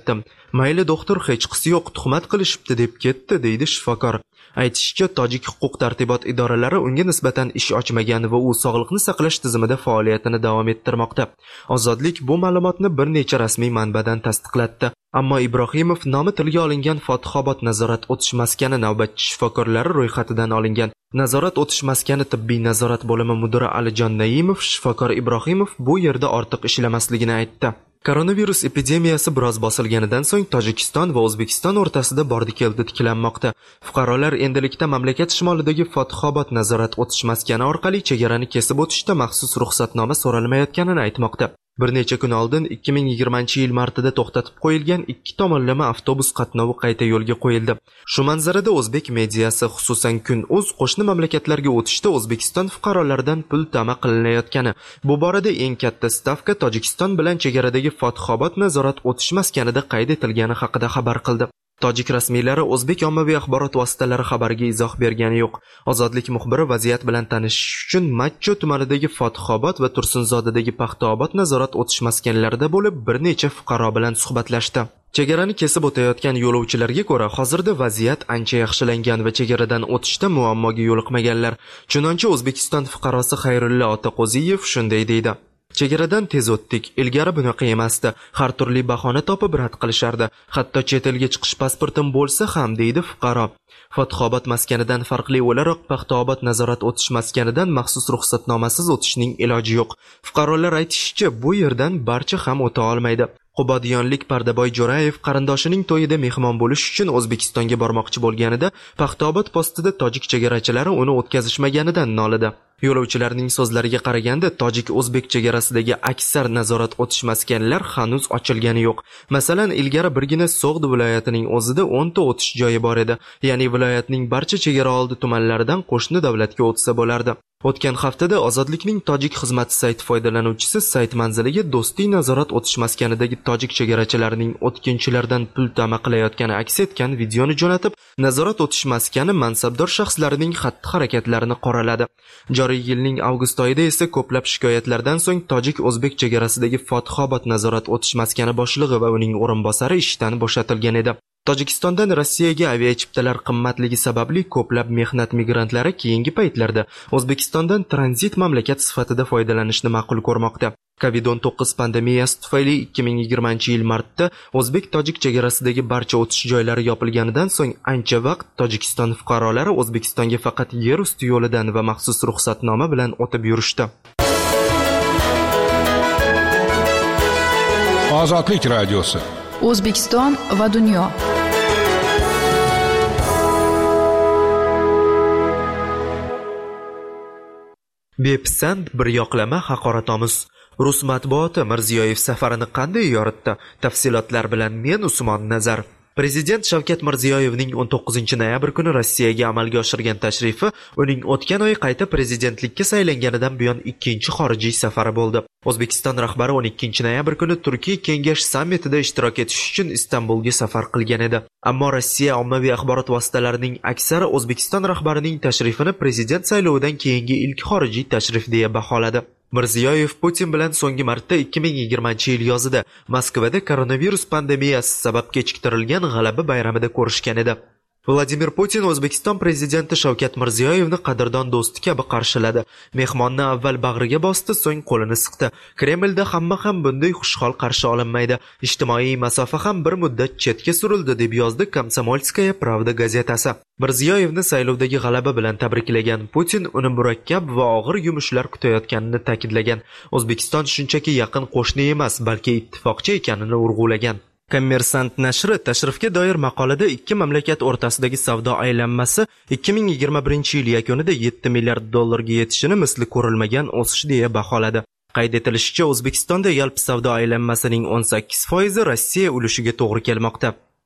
Mayli doktor hech qisi yo'q, tuhmat qilishibdi deb ketdi, deydi shifokor. Aytishicha, tojik huquq tartibot idoralari unga nisbatan ish ochmagan va u sog'liqni saqlash tizimida faoliyatini davom ettirmoqda. Ozodlik bu ma'lumotni bir necha rasmiy manbadan tasdiqlatdi. Ammo Ibrohimov nomi tilga olingan Fotihobod nazorat o'tish maskani navbatchi shifokorlari ro'yxatidan olingan. Nazorat o'tish maskani tibbiy nazorat bo'limi mudiri Alijon Naimov shifokor Ibrohimov bu yerda ortiq ishlamasligini aytdi. Koronavirus epidemiyasi biroz bosilganidan so'ng Tojikiston va O'zbekiston o'rtasida bordi-keldi tiklanmoqda. Fuqarolar endilikda mamlakat shimolidagi Fotihobod nazorat o'tish maskani orqali chegarani kesib o'tishda maxsus ruxsatnoma so'ralmayotganini aytmoqda. Bir necha kun oldin 2020-yil martida to'xtatib qo'yilgan 2 tomonlama avtobus qatnovi qayta yo'lga qo'yildi. Shu manzarada o'zbek mediasi, xususan Kun.uz qo'shni mamlakatlarga o'tishda O'zbekiston fuqarolaridan pul ta'ma qilinayotgani, bu borada eng katta stavka Tojikiston bilan chegaradagi Fotihobod nazorat o'tish maskanida qayd etilgani haqida xabar qildi. Tojik rasmiylari o'zbek ommaviy axborot vositalari xabariga izoh bergani yo'q. Ozodlik muxbiri vaziyat bilan tanishish uchun Matcho tumanidagi Fotihobod va Tursunzodadagi Paxtaobod nazorat o'tish maskanlarida bo'lib, bir necha fuqaro bilan suhbatlashdi. Chegarani kesib o'tayotgan yo'lovchilarga ko'ra, hozirda vaziyat ancha yaxshilangan va chegaradan o'tishda muammoga yo'liqmaganlar. Chunonchi O'zbekiston fuqarosi Xayrulla Otaqo'ziyev shunday deydi: Chegaradan tez o'tdik. Ilgari bunaqa emasdi. Har turli bahona topib rad qilishardi. Hatto chet elga chiqish pasportim bo'lsa ham, deydi fuqaro. Fotihobod maskanidan farqli o'laroq Paxtaobod nazorat o'tish maskanidan maxsus ruxsatnomasiz o'tishning iloji yo'q. Fuqarolar aytishicha, bu yerdan barcha ham o'ta olmaydi. Qubodiyonlik Pardaboy Jo'rayev qarindoshining to'yida mehmon bo'lish uchun O'zbekistonga bormoqchi bo'lganida Paxtaobod postida tojik chegarachilari uni o'tkazishmaganidan nolidi. Yo'lovchilarning so'zlariga qaraganda, tojik-o'zbek chegarasidagi aksar nazorat o'tish maskanlar hanuz ochilgani yo'q. Masalan, ilgari birgina So'g'd viloyatining o'zida 10 ta o'tish joyi bor edi. Ya'ni viloyatning barcha chegara oldi tumanlaridan qo'shni davlatga o'tsa bo'lardi. O'tgan haftada Ozodlikning tojik xizmati sayti foydalanuvchisi sayt manziliga do'stiy nazorat o'tish maskanidagi tojik chegarachilarining o'tkinchilardan pul ta'ma qilayotgani aks etgan videoni jo'natib, nazorat o'tish maskani mansabdor shaxslarining xatti-harakatlarini qoraladi. Joriy yilning avgust oyida esa ko'plab shikoyatlardan so'ng tojik-o'zbek chegarasidagi Fotihobod nazorat o'tish maskani boshlig'i va uning o'rinbosari ishdan bo'shatilgan edi. Tojikistondan Rossiyaga aviachiptalar qimmatligi sababli ko'plab mehnat migrantlari keyingi paytlarda O'zbekistondan tranzit mamlakat sifatida foydalanishni ma'qul ko'rmoqda. COVID-19 pandemiyasi tufayli 2020-yil martda o'zbek-tojik chegarasidagi barcha o'tish joylari yopilganidan so'ng ancha vaqt Tojikiston fuqarolari O'zbekistonga faqat yer usti yo'lidan va maxsus ruxsatnoma bilan o'tib yurishdi. Ozodlik radiosi. O'zbekiston va dunyo. Bepisand bir yoqlama haqoratomuz. Rus matbuoti Mirziyoyev safarini qanday yoritdi? Tafsilotlar bilan men Usmon Nazar. Prezident Shavkat Mirziyoyevning 19-noyabr kuni Rossiyaga amalga oshirgan tashrifi uning o'tgan oy qayta prezidentlikka saylanganidan buyon ikkinchi xorijiy safari bo'ldi. O'zbekiston rahbari 12-noyabr kuni Turkiy kengash sammitida ishtirok etish uchun Istanbulga safar qilgan edi. Ammo Rossiya ommaviy axborot vositalarining aksari O'zbekiston rahbarining tashrifini prezident saylovidan keyingi ilk xorijiy tashrif deya baholadi. Mirziyoyev Putin bilan so'nggi marta 2020-yil yozida Moskvada koronavirus pandemiyasi sabab kechiktirilgan G'alaba bayramida ko'rishgan edi. Vladimir Putin O'zbekiston prezidenti Shavkat Mirziyoyevni qadrdon do'sti kabi qarshiladi. Mehmonni avval bag'riga bosdi, so'ng qo'lini siqdi. Kremlda hamma ham bunday xushhol qarshi olinmaydi. Ijtimoiy masofa ham bir muddat chetga surildi, deb yozdi Komsomolskaya Pravda gazetasi. Mirziyoyevni saylovdagi g'alaba bilan tabriklagan Putin uni murakkab va og'ir yumushlar kutayotganini ta'kidlagan. O'zbekiston shunchaki yaqin qo'shni emas, balki ittifoqchi ekanini urg'ulagan. Kommersant nashri tashrifga doir maqolada ikki mamlakat o'rtasidagi savdo aylanmasi 2021-yil yakunida 7 milliard dollarga yetishini misli ko'rilmagan o'sish deya baholadi. Qayd etilishicha, O'zbekistonda yalpi savdo aylanmasining 18% Rossiya ulushiga to'g'ri kelmoqda.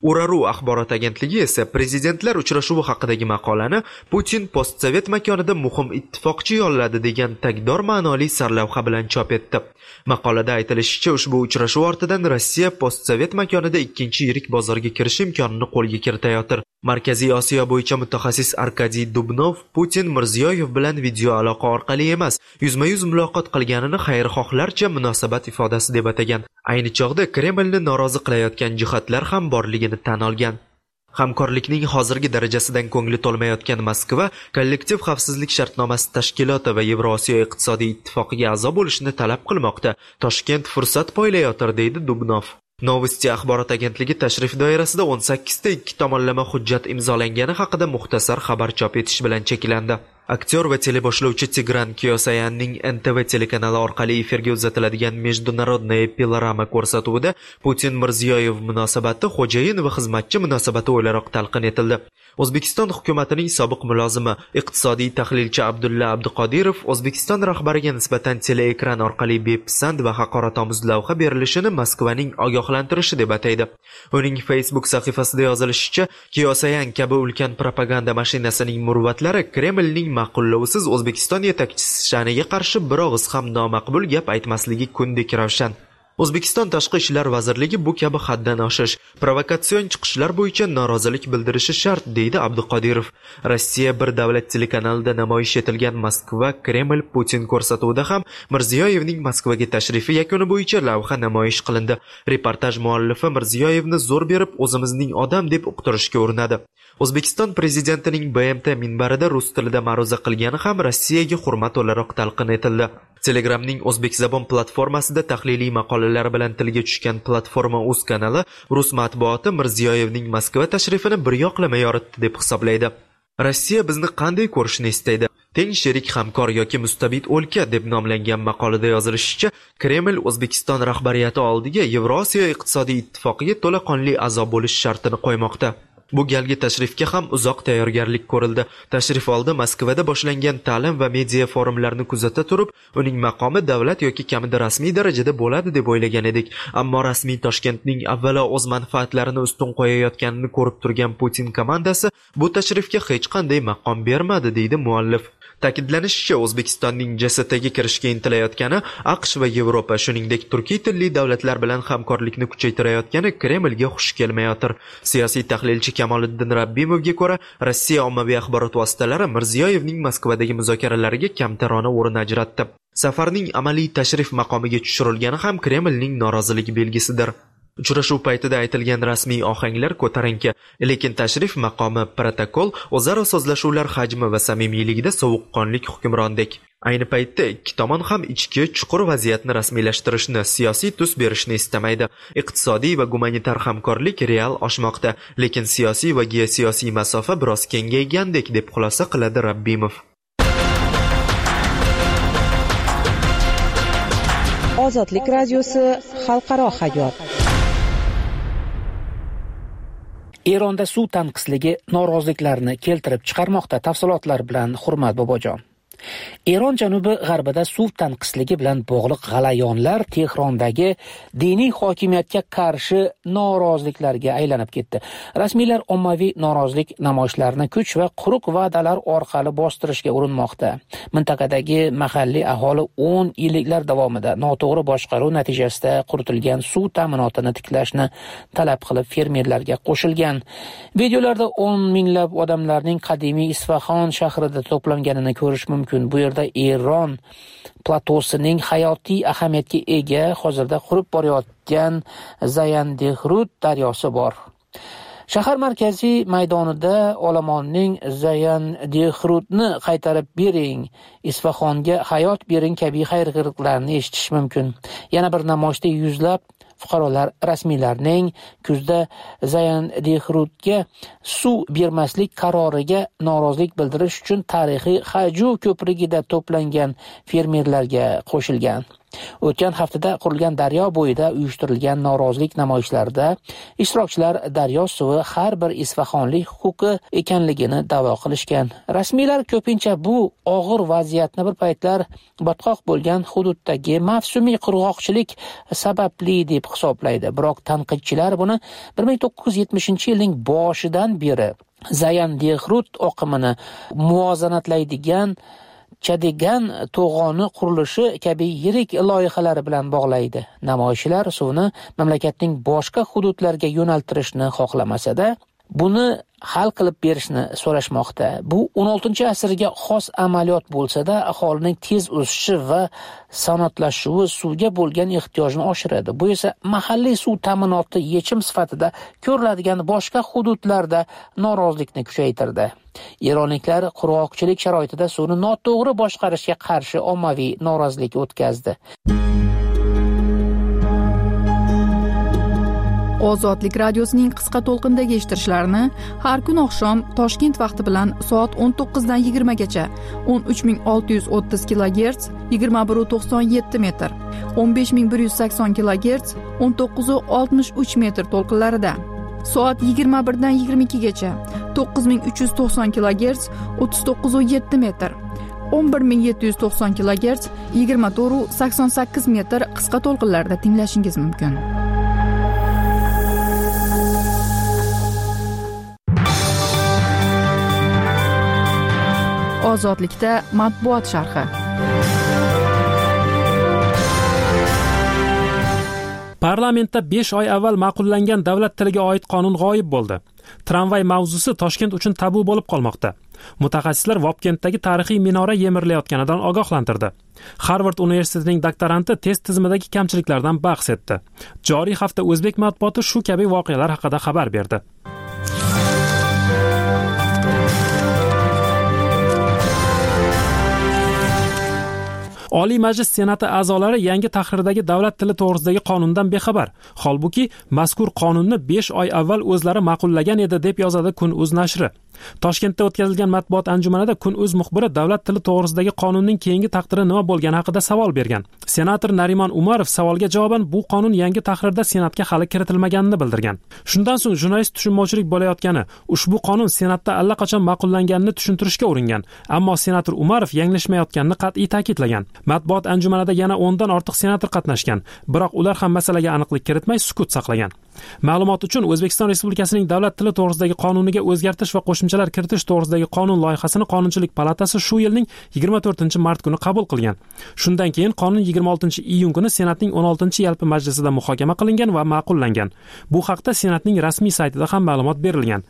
Uraru axborot agentligi esa prezidentlar uchrashuvi haqidagi maqolani Putin postsovet makonida muhim ittifoqchi yolladi degan tagdor ma'noli sarlavha bilan chop etdi. Maqolada aytilishicha, ushbu uchrashuv ortidan Rossiya postsovet makonida ikkinchi yirik bozorga kirish imkonini qo'lga kiritayotir. Markaziy Osiyo bo'yicha mutaxassis Arkadiy Dubnov Putin Mirziyoyev bilan video aloqa orqali emas, yuzma-yuz muloqot qilganini xayrixohlarcha munosabat ifodasi deb atagan. Ayni chog'da Kremlni norozi qilayotgan jihatlar ham borligini tan olgan. Hamkorlikning hozirgi darajasidan ko'ngli to'lmayotgan Moskva kollektiv xavfsizlik shartnomasi tashkiloti va Yevrosiyo iqtisodiy ittifoqiga a'zo bo'lishni talab qilmoqda. Toshkent fursat poylayotir, deydi Dubnov. Novosti axborot agentligi tashrif doirasida 18 ta ikki tomonlama hujjat imzolangani haqida muxtasar xabar chop etish bilan cheklandi. Aktyor va teleboshlovchi Tigran Kyosayanning NTV telekanali orqali efirga uzatiladigan Международная Pilorama ko'rsatuvida Putin Mirziyoyev munosabati xo'jayin va xizmatchi munosabati o'laroq talqin etildi. O'zbekiston hukumatining sobiq mulozimi, iqtisodiy tahlilchi Abdulla Abduqodirov O'zbekiston rahbariga nisbatan teleekran orqali bepisand va haqoratomuz lavha berilishini Moskvaning ogohlantirishi deb ataydi. Uning Facebook sahifasida yozilishicha, Kyosayan kabi ulkan propaganda mashinasining murvatlari Kremlning ma'qullovsiz O'zbekiston yetakchisi sha'niga qarshi bir og'iz ham nomaqbul gap aytmasligi kundek ravshan. O'zbekiston Tashqi ishlar vazirligi bu kabi haddan oshish, provokatsion chiqishlar bo'yicha norozilik bildirishi shart, deydi Abduqodirov. Rossiya bir davlat telekanalida namoyish etilgan Moskva Kreml Putin ko'rsatuvida ham Mirziyoyevning Moskvaga tashrifi yakuni bo'yicha lavha namoyish qilindi. Reportaj muallifi Mirziyoyevni zo'r berib o'zimizning odam deb uqtirishga urinadi. O'zbekiston prezidentining BMT minbarida rus tilida ma'ruza qilgani ham Rossiyaga hurmat o'laroq talqin etildi. Telegramning O'zbekzabon platformasida tahliliy maqolalar bilan tilga tushgan Platforma.uz kanali rus matbuoti Mirziyoyevning Moskva tashrifini bir yoqlama yoritdi deb hisoblaydi. Rossiya bizni qanday ko'rishni istaydi? Teng sherik hamkor yoki mustabid o'lka deb nomlangan maqolada yozilishicha, Kreml O'zbekiston rahbariyati oldiga Yevrosiyo iqtisodiy ittifoqiga to'laqonli a'zo bo'lish shartini qo'ymoqda. Bu galgi tashrifga ham uzoq tayyorgarlik ko'rildi. Tashrif oldi Moskvada boshlangan ta'lim va media forumlarni kuzata turib, uning maqomi davlat yoki kamida rasmiy darajada bo'ladi deb o'ylagan edik. Ammo rasmiy Toshkentning avvalo o'z manfaatlarini ustun qo'yayotganini ko'rib turgan Putin komandasi bu tashrifga hech qanday maqom bermadi, deydi muallif. Ta'kidlanishicha, O'zbekistonning JSTga kirishga intilayotgani AQSh va Yevropa, shuningdek turkiy tilli davlatlar bilan hamkorlikni kuchaytirayotgani Kremlga xush kelmayotir. Siyosiy tahlilchi Kamoliddin Rabbimovga ko'ra, Rossiya ommaviy axborot vositalari Mirziyoyevning Moskvadagi muzokaralariga kamtarona o'rin ajratdi. Safarning amaliy tashrif maqomiga tushirilgani ham Kremlning noroziligi belgisidir. Uchrashuv paytida aytilgan rasmiy ohanglar ko'tarinki, lekin tashrif maqomi, protokol, o'zaro so'zlashuvlar hajmi va samimiyligida sovuqqonlik hukmrondek. Ayni paytda ikki tomon ham ichki chuqur vaziyatni rasmiylashtirishni, siyosiy tus berishni istamaydi. Iqtisodiy va gumanitar hamkorlik real oshmoqda, lekin siyosiy va geosiyosiy masofa biroz kengaygandek, deb xulosa qiladi Rabbimov. Ozodlik radiosi xalqaro hayot. Eronda suv tanqisligi noroziliklarni keltirib chiqarmoqda. Tafsilotlar bilan Hurmat Bobojon. Eron janubi g'arbida suv tanqisligi bilan bog'liq g'alayonlar Tehrondagi diniy hokimiyatga qarshi noroziliklarga aylanib ketdi. Rasmiylar ommaviy norozilik namoyishlarini kuch va quruq va'dalar orqali bostirishga urinmoqda. Mintaqadagi mahalliy aholi 10 yilliklar davomida noto'g'ri boshqaruv natijasida quritilgan suv ta'minotini tiklashni talab qilib fermerlarga qo'shilgan. Videolarda 10 minglab odamlarning qadimiy Isfaxon shahrida to'planganini ko'rish mumkin. Bu yerda Eron platosining hayotiy ahamiyatga ega hozirda qurib borayotgan Zayan-Dehrut daryosi bor. Shahar markaziy maydonida olomonning Zayan-Dehrutni qaytarib bering, Isfaxonga hayot bering kabi xayrixohlarni eshitish mumkin. Yana bir namoyishda yuzlab fuqarolar rasmiylarning kuzda Zayan-Dehrutga suv bermaslik qaroriga norozilik bildirish uchun tarixiy Haju ko'prigida to'plangan fermerlarga qo'shilgan. O'tgan haftada qurilgan daryo bo'yida uyushtirilgan norozilik namoyishlarida ishtirokchilar daryo suvi har bir isfahonlik huquqi ekanligini da'vo qilishgan. Rasmiylar ko'pincha bu og'ir vaziyatni bir paytlar botqoq bo'lgan hududdagi mavsumiy qurg'oqchilik sababli deb hisoblaydi. Biroq tanqidchilar buni 1970-yilning boshidan beri Zayan-Dehrut oqimini muvozanatlaydigan Chadigan to'g'oni qurilishi kabi yirik loyihalar bilan bog'laydi. Namoyishchilar suvni mamlakatning boshqa hududlariga yo'naltirishni xohlamasa-da, buni hal qilib berishni so'rashmoqda. Bu 16-asrga xos amaliyot bo'lsa-da, aholining tez o'sishi va sanoatlashuvi suvga bo'lgan ehtiyojni oshiradi. Bu esa mahalliy suv ta'minoti yechim sifatida ko'riladigan boshqa hududlarda norozilikni kuchaytirdi. Eronliklar qurg'oqchilik sharoitida suvni noto'g'ri boshqarishga qarshi ommaviy norozilik o'tkazdi. Ozodlik radiosining qisqa to'lqindagi eshittirishlarini har kun oqshom Toshkent vaqti bilan soat 19 dan 20 gacha 13630 kHz 21.97 metr, 15180 kHz 19.63 metr to'lqinlarida, soat 21 dan 22 gacha 9390 kHz 39.7 metr, 11790 kHz 24.88 metr qisqa to'lqinlarda tinglashingiz mumkin. Ozodlikda matbuot sharhi. Parlamentda 5 oy avval ma'qullangan davlat tiliga oid qonun g'oyib bo'ldi. Tramvay mavzusi Toshkent uchun tabu bo'lib qolmoqda. Mutaxassislar Vobkentdagi tarixiy minora yemirilayotganidan ogohlantirdi. Harvard universitetining doktoranti test tizimidagi kamchiliklardan bahs etdi. Joriy hafta o'zbek matbuoti shu kabi voqealar haqida xabar berdi. Oliy Majlis Senati a'zolari yangi tahrirdagi davlat tili to'g'risidagi qonundan bexabar. Holbuki mazkur qonunni 5 oy avval o'zlari ma'qullagan edi deb yozadi Kun.uz nashri. Toshkentda o'tkazilgan matbuot anjumanida Kun.uz muxbiri davlat tili to'g'risidagi qonunning keyingi taqdiri nima bo'lgani haqida savol bergan. Senator Narimon Umarov savolga javoban bu qonun yangi tahrirda Senatga hali kiritilmaganini bildirgan. Shundan so'ng jurnalist tushunmovchilik bo'layotgani, ushbu qonun Senatda allaqachon ma'qullanganini tushuntirishga uringan, ammo senator Umarov yanglishmayotganini qat'iy ta'kidlagan. Matbuot anjumanida yana 10 dan ortiq senator qatnashgan, biroq ular ham masalaga aniqlik kiritmay sukut saqlagan. Ma'lumot uchun O'zbekiston Respublikasining davlat tili to'g'risidagi qonuniga o'zgartirish va qo'shimchalar kiritish to'g'risidagi qonun loyihasini Qonunchilik palatasi shu yilning 24-mart kuni qabul qilgan. Shundan keyin qonun 26-iyun kuni Senatning 16-yalpi majlisida muhokama qilingan va ma'qullangan. Bu haqda Senatning rasmiy saytida ham ma'lumot berilgan.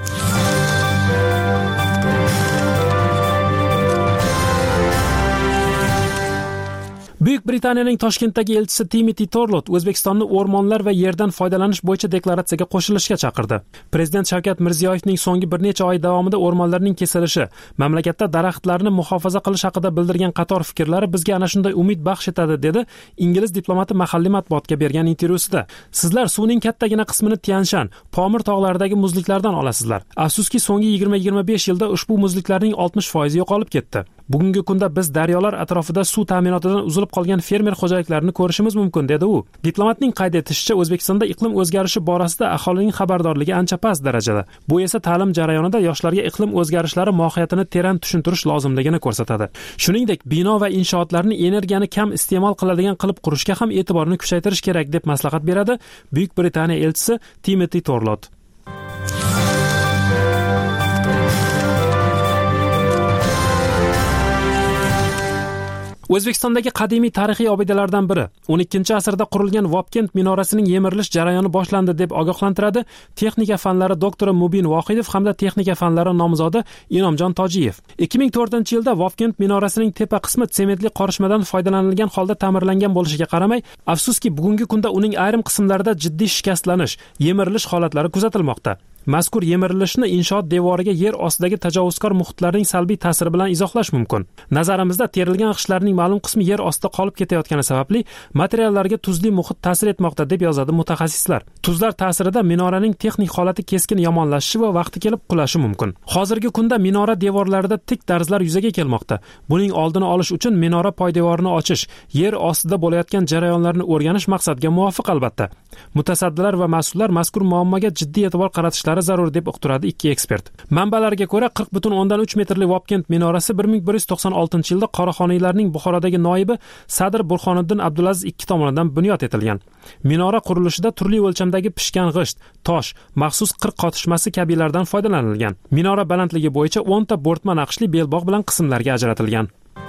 Buyuk Britaniyaning Toshkentdagi elchisi Timothy Torlot O'zbekistonni o'rmonlar va yerdan foydalanish bo'yicha deklaratsiyaga qo'shilishga chaqirdi. Prezident Shavkat Mirziyoyevning so'nggi bir necha oy davomida o'rmonlarning kesilishi, mamlakatda daraxtlarni muhofaza qilish haqida bildirgan qator fikrlari bizga ana shunday umid baxsh etadi, dedi ingliz diplomati mahalliy matbuotga bergan intervyusida. Sizlar suvning kattagina qismini Tianshan, Pomir tog'laridagi muzliklardan olasizlar. Afsuski so'nggi 20-25 yilda ushbu muzliklarning 60% yo'qolib ketdi. Bugungi kunda biz daryolar atrofida suv ta'minotidan uzilib qolgan fermer xo'jaliklarini ko'rishimiz mumkin, dedi u. Diplomatning qayd etishicha, O'zbekistonda iqlim o'zgarishi borasida aholining xabardorligi ancha past darajada. Bu esa ta'lim jarayonida yoshlarga iqlim o'zgarishlari mohiyatini teran tushuntirish lozimligini ko'rsatadi. Shuningdek, bino va inshootlarni energiyani kam iste'mol qiladigan qilib qurishga ham e'tiborni kuchaytirish kerak deb maslahat beradi Buyuk Britaniya elchisi Timothy Torlot. O'zbekistondagi qadimiy tarixiy obidalardan biri 12-asrda qurilgan Vobkent minorasining yemirilish jarayoni boshlandi deb ogohlantiradi texnika fanlari doktori Mubin Vohidov hamda texnika fanlari nomzodi Inomjon Tojiyev. 2004-yilda Vobkent minorasining tepa qismi sementli qorishmadan foydalanilgan holda ta'mirlangan bo'lishiga qaramay, afsuski bugungi kunda uning ayrim qismlarida jiddiy shikastlanish, yemirilish holatlari kuzatilmoqda. Mazkur yemirilishni inshoot devoriga yer ostidagi tajovuzkor muhitlarning salbiy ta'siri bilan izohlash mumkin. Nazarimizda, terilgan g'ishtlarning ma'lum qismi yer ostida qolib ketayotgani sababli materiallarga tuzli muhit ta'sir etmoqda, deb yozadi mutaxassislar. Tuzlar ta'sirida minoraning texnik holati keskin yomonlashishi va vaqti kelib qulashi mumkin. Hozirgi kunda minora devorlarida tik darzlar yuzaga kelmoqda. Buning oldini olish uchun minora poydevorini ochish, yer ostida bo'layotgan jarayonlarni o'rganish maqsadga muvofiq albatta. Mutasaddilar va mas'ullar mazkur muammoga jiddiy e'tibor qaratishlari zarur, deb uqtiradi ikki ekspert. Manbalarga ko'ra 40,3 metrli Vobkent minorasi 1196-yilda qoraxoniylarning Buxorodagi noibi Sadr Burxoniddin Abdulaziz II tomonidan bunyod etilgan. Minora qurilishida turli o'lchamdagi pishgan g'isht, tosh, maxsus qirq qotishmasi kabilardan foydalanilgan. Minora balandligi bo'yicha 10 ta bo'rtma naqshli belbog' bilan qismlarga ajratilgan.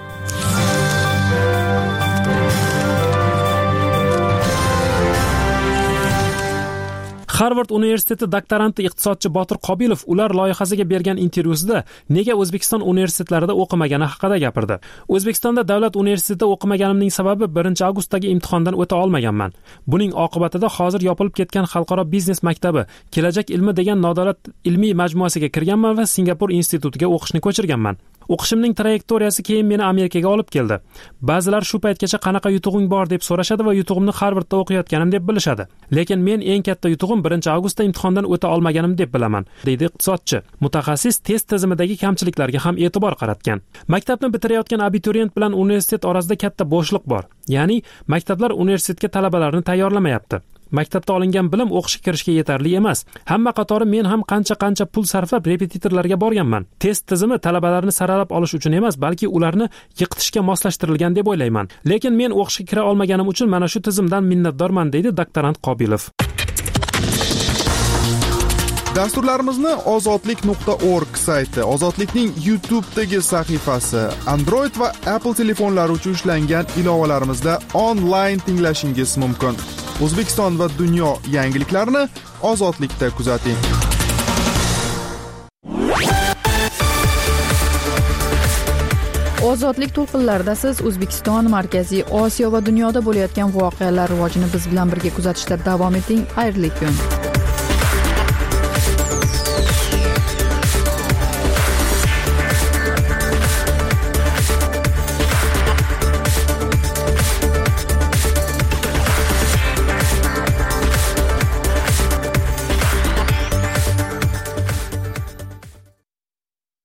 Harvard universiteti doktoranti iqtisodchi Botir Qobilov ular loyihasiga bergan intervyusida nega O'zbekiston universitetlarida o'qimagani haqida gapirdi. O'zbekistonda davlat universitetida o'qimaganimning sababi 1-avgustdagi imtihondan o'ta olmaganman. Buning oqibatida hozir yopilib ketgan Xalqaro biznes maktabi, Kelajak ilmi degan nodavlat ilmiy majmuasiga kirganman va Singapur institutiga o'qishni ko'chirganman. O'qishimning trayektoriyasi keyin meni Amerikaga olib keldi. Ba'zilar shu paytgacha qanaqa yutug'ing bor deb so'rashadi va yutug'imni Harvardda o'qiyotganim deb bilishadi. Lekin men eng katta yutug'im 1-avgustda imtihondan o'ta olmaganim deb bilaman, deydi iqtisodchi. Mutaxassis test tizimidagi kamchiliklarga ham e'tibor qaratgan. Maktabni bitirayotgan abituriyent bilan universitet orasida katta bo'shliq bor. Ya'ni maktablar universitetga talabalarni tayyorlamayapti. Maktabda olingan bilim o'qishga kirishga yetarli emas. Hamma qatori men ham qancha pul sarflab repetitorlarga borganman. Test tizimi talabalarni saralab olish uchun emas, balki ularni yiqitishga moslashtirilgan deb o'ylayman. Lekin men o'qishga kira olmaganim uchun mana shu tizimdan minnatdorman, deydi doktorant Qobilov. Dasturlarimizni ozodlik.org sayti, Ozodlikning YouTube'dagi sahifasi, Android va Apple telefonlari uchun ishlangan ilovalarimizda onlayn tinglashingiz mumkin. O'zbekiston va dunyo yangiliklarini Ozodlikda kuzating. Ozodlik to'lqinlarida siz O'zbekiston, Markaziy Osiyo va dunyoda bo'layotgan voqealar rivojini biz bilan birga kuzatishda davom eting. Xayrli kun.